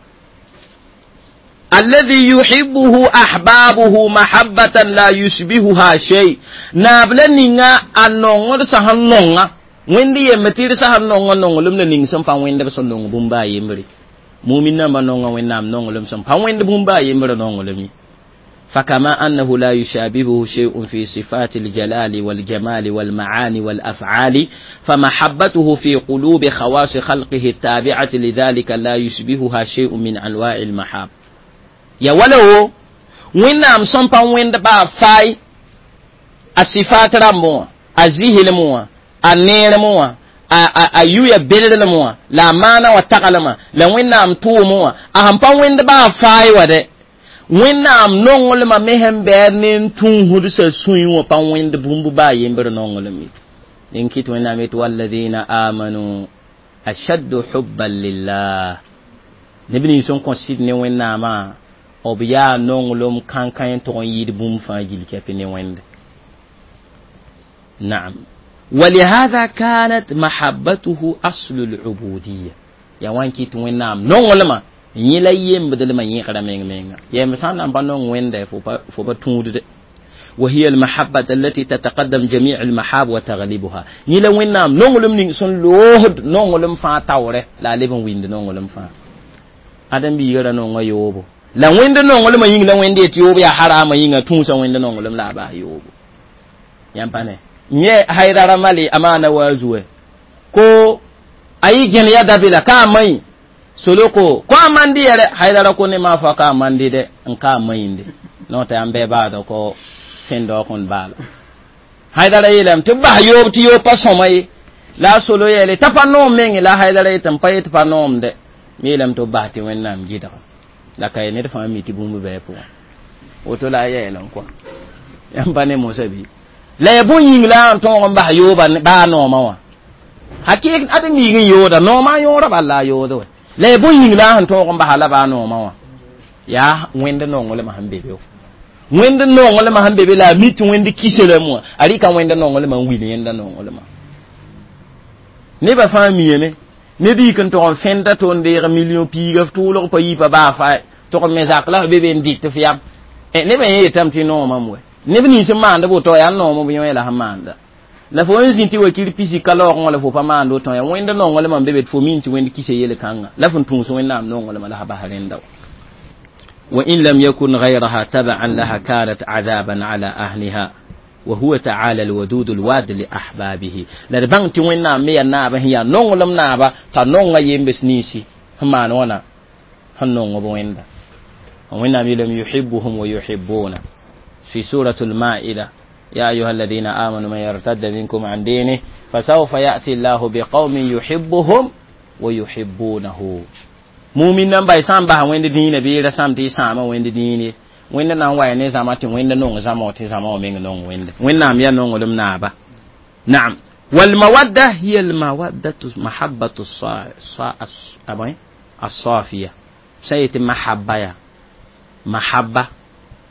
الذي يحبه أحبابه محبة لا يشبهها شيء نابلا نينا أنونغا سهل نونغا ويندا يمتير سهل نونغا نونغا لمنا نينا سنفا ويندا بسن نونغا بومبا يمري مؤمن نما نونغا ويندا نونغا لم سنفا ويندا بومبا يمري نونغا لمي فكما أنه لا يشابهه شيء في صفات الجلال والجمال والمعاني والأفعال فمحبته في قلوب خواص خلقه التابعة لذلك لا يشبهها شيء من أنواع المحاب يا ولو وين أم سنبا وين دبا فاي الصفات رموا الزيه لموا النير موا أيويا بيرد لموا لا مانا وتقلما لوين أم تو موا أهم با وين دبا فاي وده wẽnnaam nonglmã me sẽn bɛɛd ne n tũusd sũi wã pa wẽnd bũmb baa yembr nonglem nin kɩt wẽnnaam yetɩ walladina amanu ashaddu hubban lillah neb nins sẽn kõ sɩd ne wẽnnaamã b yaa nonglem kãn-kã n tog n yɩɩd bũmb fãa gil kɛpɩ ne wẽnd naam ولهذا كانت محبته أصل العبودية يا وان كيت وينام نونغلما يلا يم بدل ما يقرا مين مين يا مسان بانون وينده فوبا تود وهي المحبة التي تتقدم جميع المحاب وتغلبها يلا وينام نونغلم نين سن لوهد نونغلم فا تاوره لا لبن ويند نونغلم فا ادم بي يرا نونغ يوبو لا ويند نونغلم ين لا ويند يوبو يا حرام ين تونسا ويند نونغلم لا با يوبو يامبانه nye haidara mali amana wazuwe ko ayi gen ya dabila ka mai soloko ko amandi yare haidara ko ne mafa ka amandi de nka mai inde no ta ambe ba do ko fendo kon bala haidara yelam to ba yo ti yo paso mai la solo yele tapano mengi la haidara yitam pay tapano mde milam to ba ti wennam jida la kay ne fa mi ti bumbu be po oto la yelam ko yambane mo sabi la yabun yingla an ton ba yoba ba no mawa hakik adam yingin yoda no ma yora balla yodo la yabun yingla an ton ba hala ba no mawa ya wende no ngole ma hambe be wende no ngole ma hambe be la mit wende kisele mo ari kan wende no ngole ma wili yenda no ngole ma ne ba fami yeme ne di kan ton fenda ton de million pi gaf to lo pa yi pa ba fa to ko mezak la be be ndit fiam e ne be yetam ti no mamwe nebni se manda bo to ya no mo biyo la hamanda la fo nzinti wa kiri pisi kala ko la fo pa mando to ya wenda no ngole man bebe fo minti wendi kise yele kanga la fo tun so wenda no ngole mala haba harenda wa in lam yakun ghayraha tab'an laha kanat adaban ala ahliha wa huwa ta'ala alwadud alwad li ahbabihi la banti wenda me ya na ba hiya no ngole na ba ta no nga yembe snisi hamana wana hanno ngo wenda wenda mi lam yuhibbuhum wa yuhibbuna في سورة المائدة يا أيها الذين آمنوا من يرتد منكم عن دينه فسوف يأتي الله بقوم يحبهم ويحبونه مؤمن نبا يسامبا وين دين بيرا سامتي ساما وين دين وين نان واي ني زاماتي وين نون زاموتي زاما وين نون وين وين نام يا نون لم نابا نعم والمودة هي المودة محبة الصافية الصافية سيت محبة يا محبة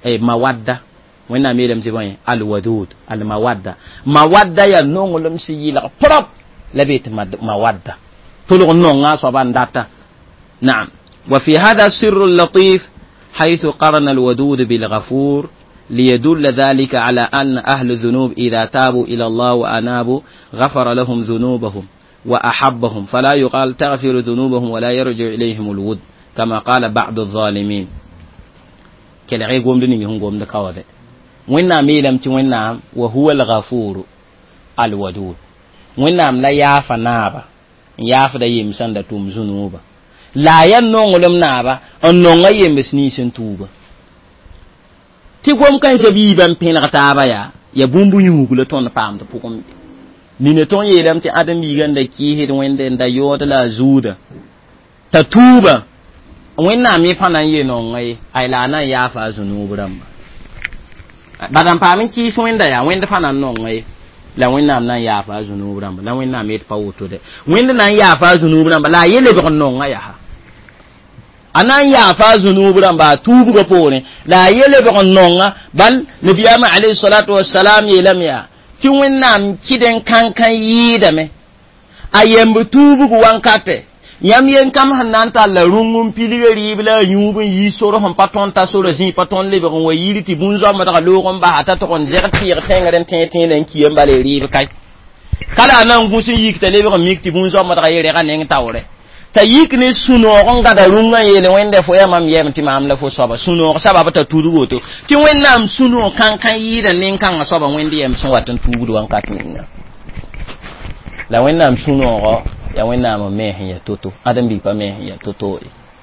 e mawadda wẽnnaam yeelame tɩ bõe alwadud almawadda mawadda yaa nonglem sẽn yɩlg prop la bee tɩ mawadda tolg nonga soaba n data naam وفي هذا السر اللطيف حيث قرن الودود بالغفور ليدل ذلك على أن أهل الذنوب إذا تابوا إلى الله وأنابوا غفر لهم ذنوبهم وأحبهم فلا يقال تغفر ذنوبهم ولا يرجع إليهم الود كما قال بعض الظالمين كلا غير قوم دنيا هم قوم دكاوده وإننا ميلم تي وهو الغفور الودود وإننا لا يعفى نابا يعفى دا يمسان دا توم ذنوبا لا ينونغلم نابا النونغ يمسني سنتوبا ti gom kan se bi ban pin rataba ya ya bumbu yugu le ton pam to pukum ni ne ton yedam ti adam bi ganda ki hid wende nda yoda la zuda ta tuba wenna mi panan ye no ngai ai la na ya fa zunu buram badam pamin ki so wenda ya wenda panan no ngai la wenna na ya fa zunu buram la wenna mi pa wuto de wenda na ya fa zunu buram la yele be no ngai ha anan ya fa zunuburan ba tubu ga pone la yele be on nonga bal nabiyama alayhi salatu wassalam yelam ya ti wonnam kiden kankan yida me ayembu tubu gu wankate yam yen kam hananta la rungum piligeri bla nyubun yi soro hon paton ta soro zin paton le be on wayiri ti bunzo ma daga lo gon ba ata to kon zerti yer tengaren tenten len kiyem bale ri kay kala nan gusin yikte le be on mikti bunzo ma daga yere ga neng tawre ta yikni suno gonga da runga yele wende fo ya mam yem ti mam la fo soba suno sababa ta tudu goto ti wennam suno kan kan yida nin kan soba wende yem so watan tudu wan katninga la wennam suno go ya wennam me ya toto adam bi pa me ya toto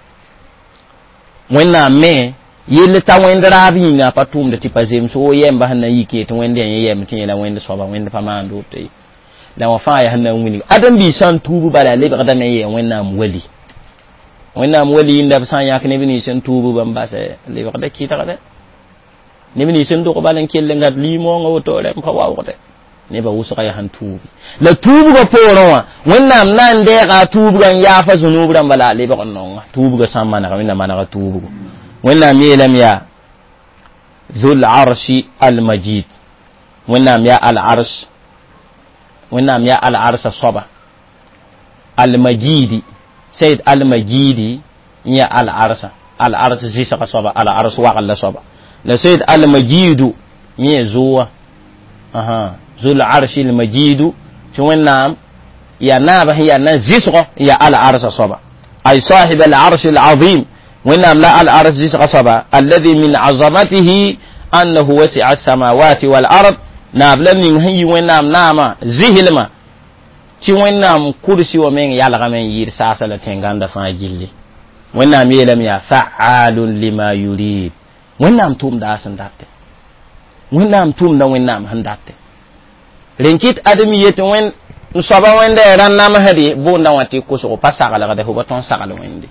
wennam me yele ta wende rabi na patum de ti pazem so yem ba na yike to wende yem ti la wende soba wende pa mando te la wafa ya hanna wini adam bi san tubu bala le ba da ye wennam wali wennam wali inda san yak ne bini san tubu ban ba se le ba da ki ta da ne bini san do ko balan kelle ngat li mo nga woto le ko wa ko te ne ba wusu kay han tubu la tubu ko poro wa wennam nan de ga tubu gan ya fa zunubu dan bala le ba ko non tubu ga san mana wennam mana ga tubu wennam yelam ya zul arshi al majid wennam ya al arsh wennam ya al arsa soba al majidi sayyid al majidi ya al arsa al arsa zisa soba al ars wa qalla soba la sayyid al majidu ya zuwa aha zul arshi al majidu to wennam ya naba ya nazisqa ya al arsa soba ay sahib al arsh al azim wennam la al ars zisa soba alladhi min azamatihi annahu wasi'a as samawati wal ard nabla ning hayi wennam nama zihilma ci wennam kursi wa men yalga men yir sasa la tenganda fa jilli wennam yelam ya fa'alun lima yurid wennam tum da san datte wennam tum da wennam handatte renkit adami yete wen soba wende rannam hadi bo ndawati ko so pasaka la de ko ton sakala wende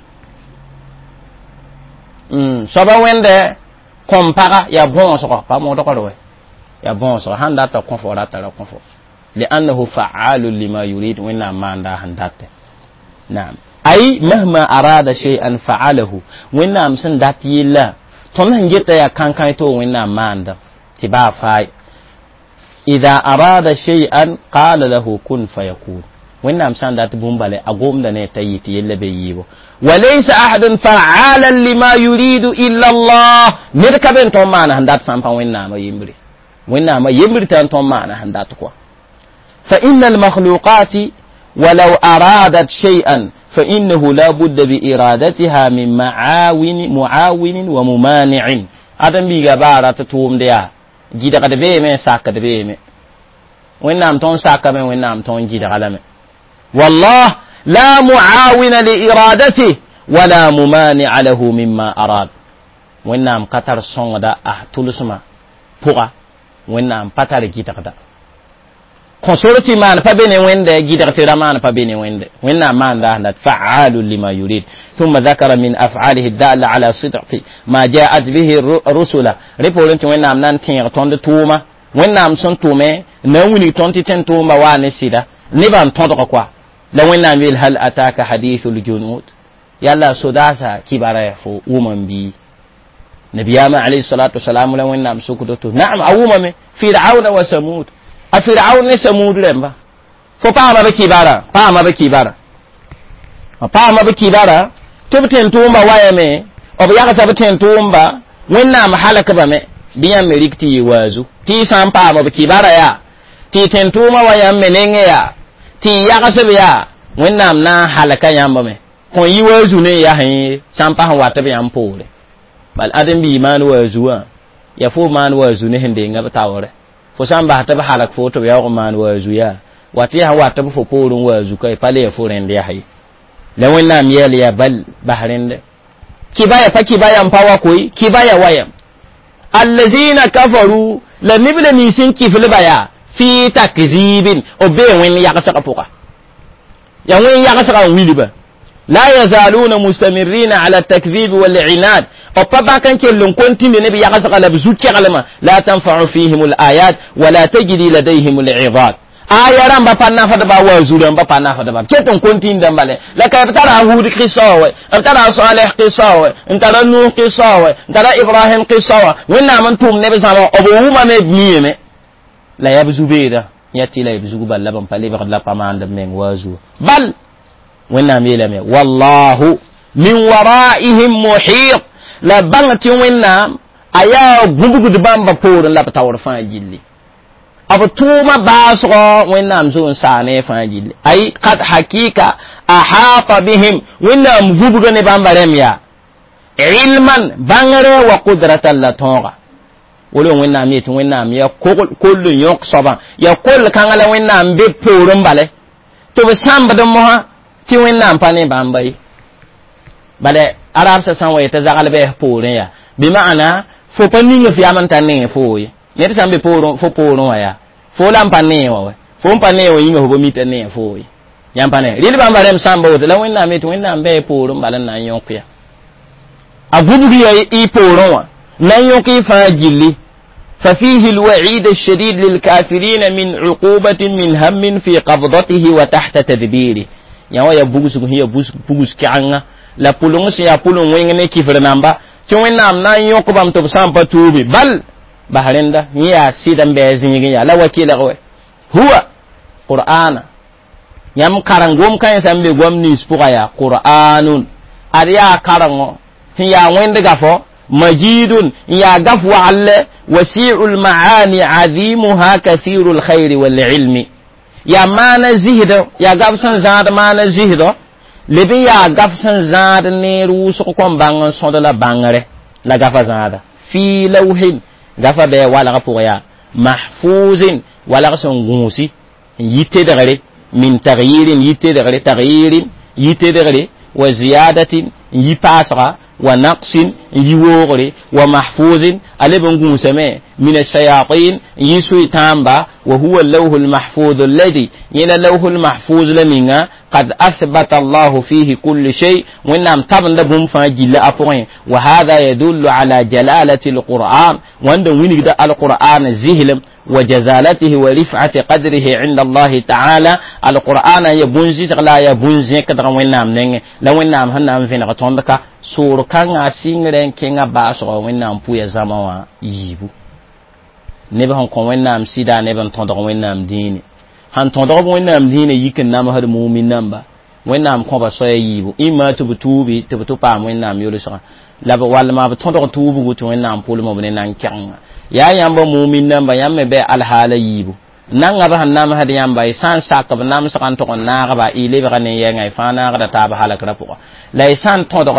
mm soba wende kompara ya bon so pa mo do ko do ya bon so handa ta konfort ta la konfort li annahu fa'alun lima yurid wa inna ma anda handate na'am ay mahma arada shay'an fa'alahu wa inna amsan dati la ton hangeta ya kankan to wa inna ma anda tiba fa idha arada shay'an qala lahu kun fayakun wa inna amsan dati bumbale agom da ne tayiti yella be yibo wa laysa ahadun fa'alan lima yuridu illa Allah mirka ben to mana handat sampa wa inna ma yimbri وإنما يمرتان توم معنا هنداتكوا فإن المخلوقات ولو أرادت شيئا فإنه لا بد بإرادتها من معاون معاون وممانع أدم بيجا بارة توم ديا جيدا قد بيمة ساكت بيمة وإنما تون ساكت بيمة وإنما تون جيدا غلمة والله لا معاون لإرادته ولا ممانع له مما أراد وإنما قطر صنغدا أحتلسما بغا wennam patare gitakda consorti man pa bene wende gitakta man pa bene wende wennam man da handat fa'alun lima yurid thumma dhakara min af'alihi dalla ala sidqi ma ja'at bihi rusula reporent wennam nan tin tonde tuma wennam son tume na wuni tonti ten tuma wa ne sida ne ban tonto ko kwa da wennam wil hal ataka hadithul junud yalla sodasa kibara fo woman bi nabiyama alayhi salatu wassalam la wannam sukudo to na'am awuma me fir'auna wa samud a fir'aun ne samud lemba fo pa ma baki bara pa ma baki bara pa ma baki bara tubten tumba waya me obo yaka sabten tumba wannam halaka ba me biyan me rikti wazu ti san pa ma baki bara ya ti ten tuma waya me nenge ya ti yaka sabe ya wannam na halaka yamba me ko yi wazu ne ya hin san pa wata be am pole bal adam bi man wazuwa ya fo man wazu ne hinde ngaba tawore fo san ba ta ba halak fo to ya ko man wazu ya wati ha wata fo porun wazu kai pale ya fo rende ya hay la wonna miyal ya bal bahrinde kibaya fa kibaya mpawa koi kibaya waya allazina kafaru la nibla nisin kifil baya fi takzibin obe wen ya ka saka poka ya wen ya ka saka wiliba لا يزالون مستمرين على التكذيب والعناد وطبعا كان كلهم كنت من نبي يغسق لبزوك علما لا تنفع فيهم الآيات ولا تجري لديهم العظات آية رام بابانا فدبا وزورا بابانا فدبا كتن كنت دمبالي لك ابترى هود قصاوة ابترى صالح قصاوة ابترى نوح قصاوة ابترى إبراهيم قصاوة وإنا من توم نبي سامو أبوهما مبنيمة لا يبزو بيدا يأتي لا يبزو بل لبن فلي بغد لبا ما عندهم من وزور بل وإنهم يلمي والله من ورائهم محيط لا بنت وإنهم أيا بوجود بامبا بور لا بتاور فانجيلي أبو توما باسغا وإنهم زون ساني فانجيلي أي قد حقيقة أحاط بهم وإنهم بوجود بامبا رميا علما بانغري وقدرة لا تونغا ولو وإنهم يت وإنهم يقول كل يقصبا يقول كان لا وإنهم بيبورم بالي تبسام بدمها ti wẽnnaam pa ne bãmba ye bala arab sa sãn wa yetɩ zagl bɛs poorẽ yaa bɩ maana fo pa ning f yam n tar nee foo ye ned sãn be fo poorẽ wã yaa fo la n pa nee wã wa fo n pa nee wã yĩnga fo ba mita nee foo ye yãmb pa ne rɩl bãmba rem sãn ba woto la wẽnnaam yetɩ wẽnnaam bɩ poorẽ bala n na n yõk ya a gubg ya y poorẽ wã na n yõk y fãa gilli ففيه الوعيد الشديد للكافرين من عقوبة من هم في قبضته وتحت تدبيره yawa ya bugus ya bugus kyanga la pulung si ya pulung wengene kifre namba chwen nam na yok bam to sampa tubi bal baharenda ya sidan be zingi ya la wakila ko huwa qur'ana yam karangom kan sambe gomni spuga ya qur'anun ariya karango ya wende gafo majidun ya gafu alle wasi'ul maani azimuha kathirul khair wal ilmi ya mana zihdo ya gabsan zaad mana zihdo lebi ya gabsan zaad ne rusu ko bangon sodo la bangare la gafa zaada fi lawhin gafa be wala gafu ya mahfuzin wala gason gusi yitte dagare min taghyirin yitte dagare taghyirin yitte dagare wa ziyadatin yipasra ونقص يوغري ومحفوظ ألبن قوسمي من الشياطين يسوي تامبا وهو اللوح المحفوظ الذي ين اللوح المحفوظ لمنا قد أثبت الله فيه كل شيء ونعم طبعا لبهم فاجل أفوين وهذا يدل على جلالة القرآن وأن ونقد القرآن زهلم وجزالته ورفعة قدره عند الله تعالى القرآن يبنزي لا يبنزي كدر ونعم نين لو ونعم هنعم فينا قطندك سور كان أسينغرين كينا باسغ ونعم بويا زموا يبو نبهم كون ونعم سيدا نبهم تندق ونعم ديني han tondog wẽnnaam dĩinã yik n namsd mumin namba wẽnnaam kõba soya yiibu ĩmma tɩ b tuubi tɩ b tɩ paam wẽnnaam yolsgã la b wall maa b tõdg tuubgu tɩ wẽnnaam pʋlma b ne nan kẽngã yaa yãmba mumin namba yãmb me bɩ alhaala yiibu nanga b sẽn namsd yãmba y sã n sak b namsgã n tʋg n naagba y lebga ne yɛngã y fãa naagda taab halkrã pʋgã la y sã n tõdg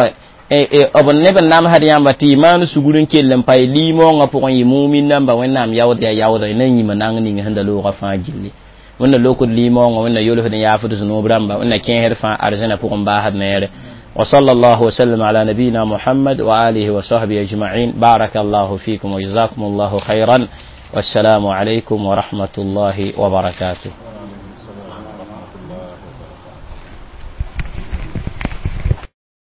b neb n namsd yãmba tɩ y maan sugr n kell n pa y liimoongã pʋgẽ yɩ mumin namba wẽnnaam yaood ya yaoodã y na yĩma nang ning sẽn da loogã fãa gilli wẽnna lokd liimoongã wẽnna yolsd n yaafd zunub rãmba wẽnna kẽesd fãa arzẽna pʋgẽ baasd neere وصلى الله وسلم على نبينا محمد وآله وصحبه أجمعين بارك الله فيكم وجزاكم الله خيرا والسلام عليكم ورحمة الله وبركاته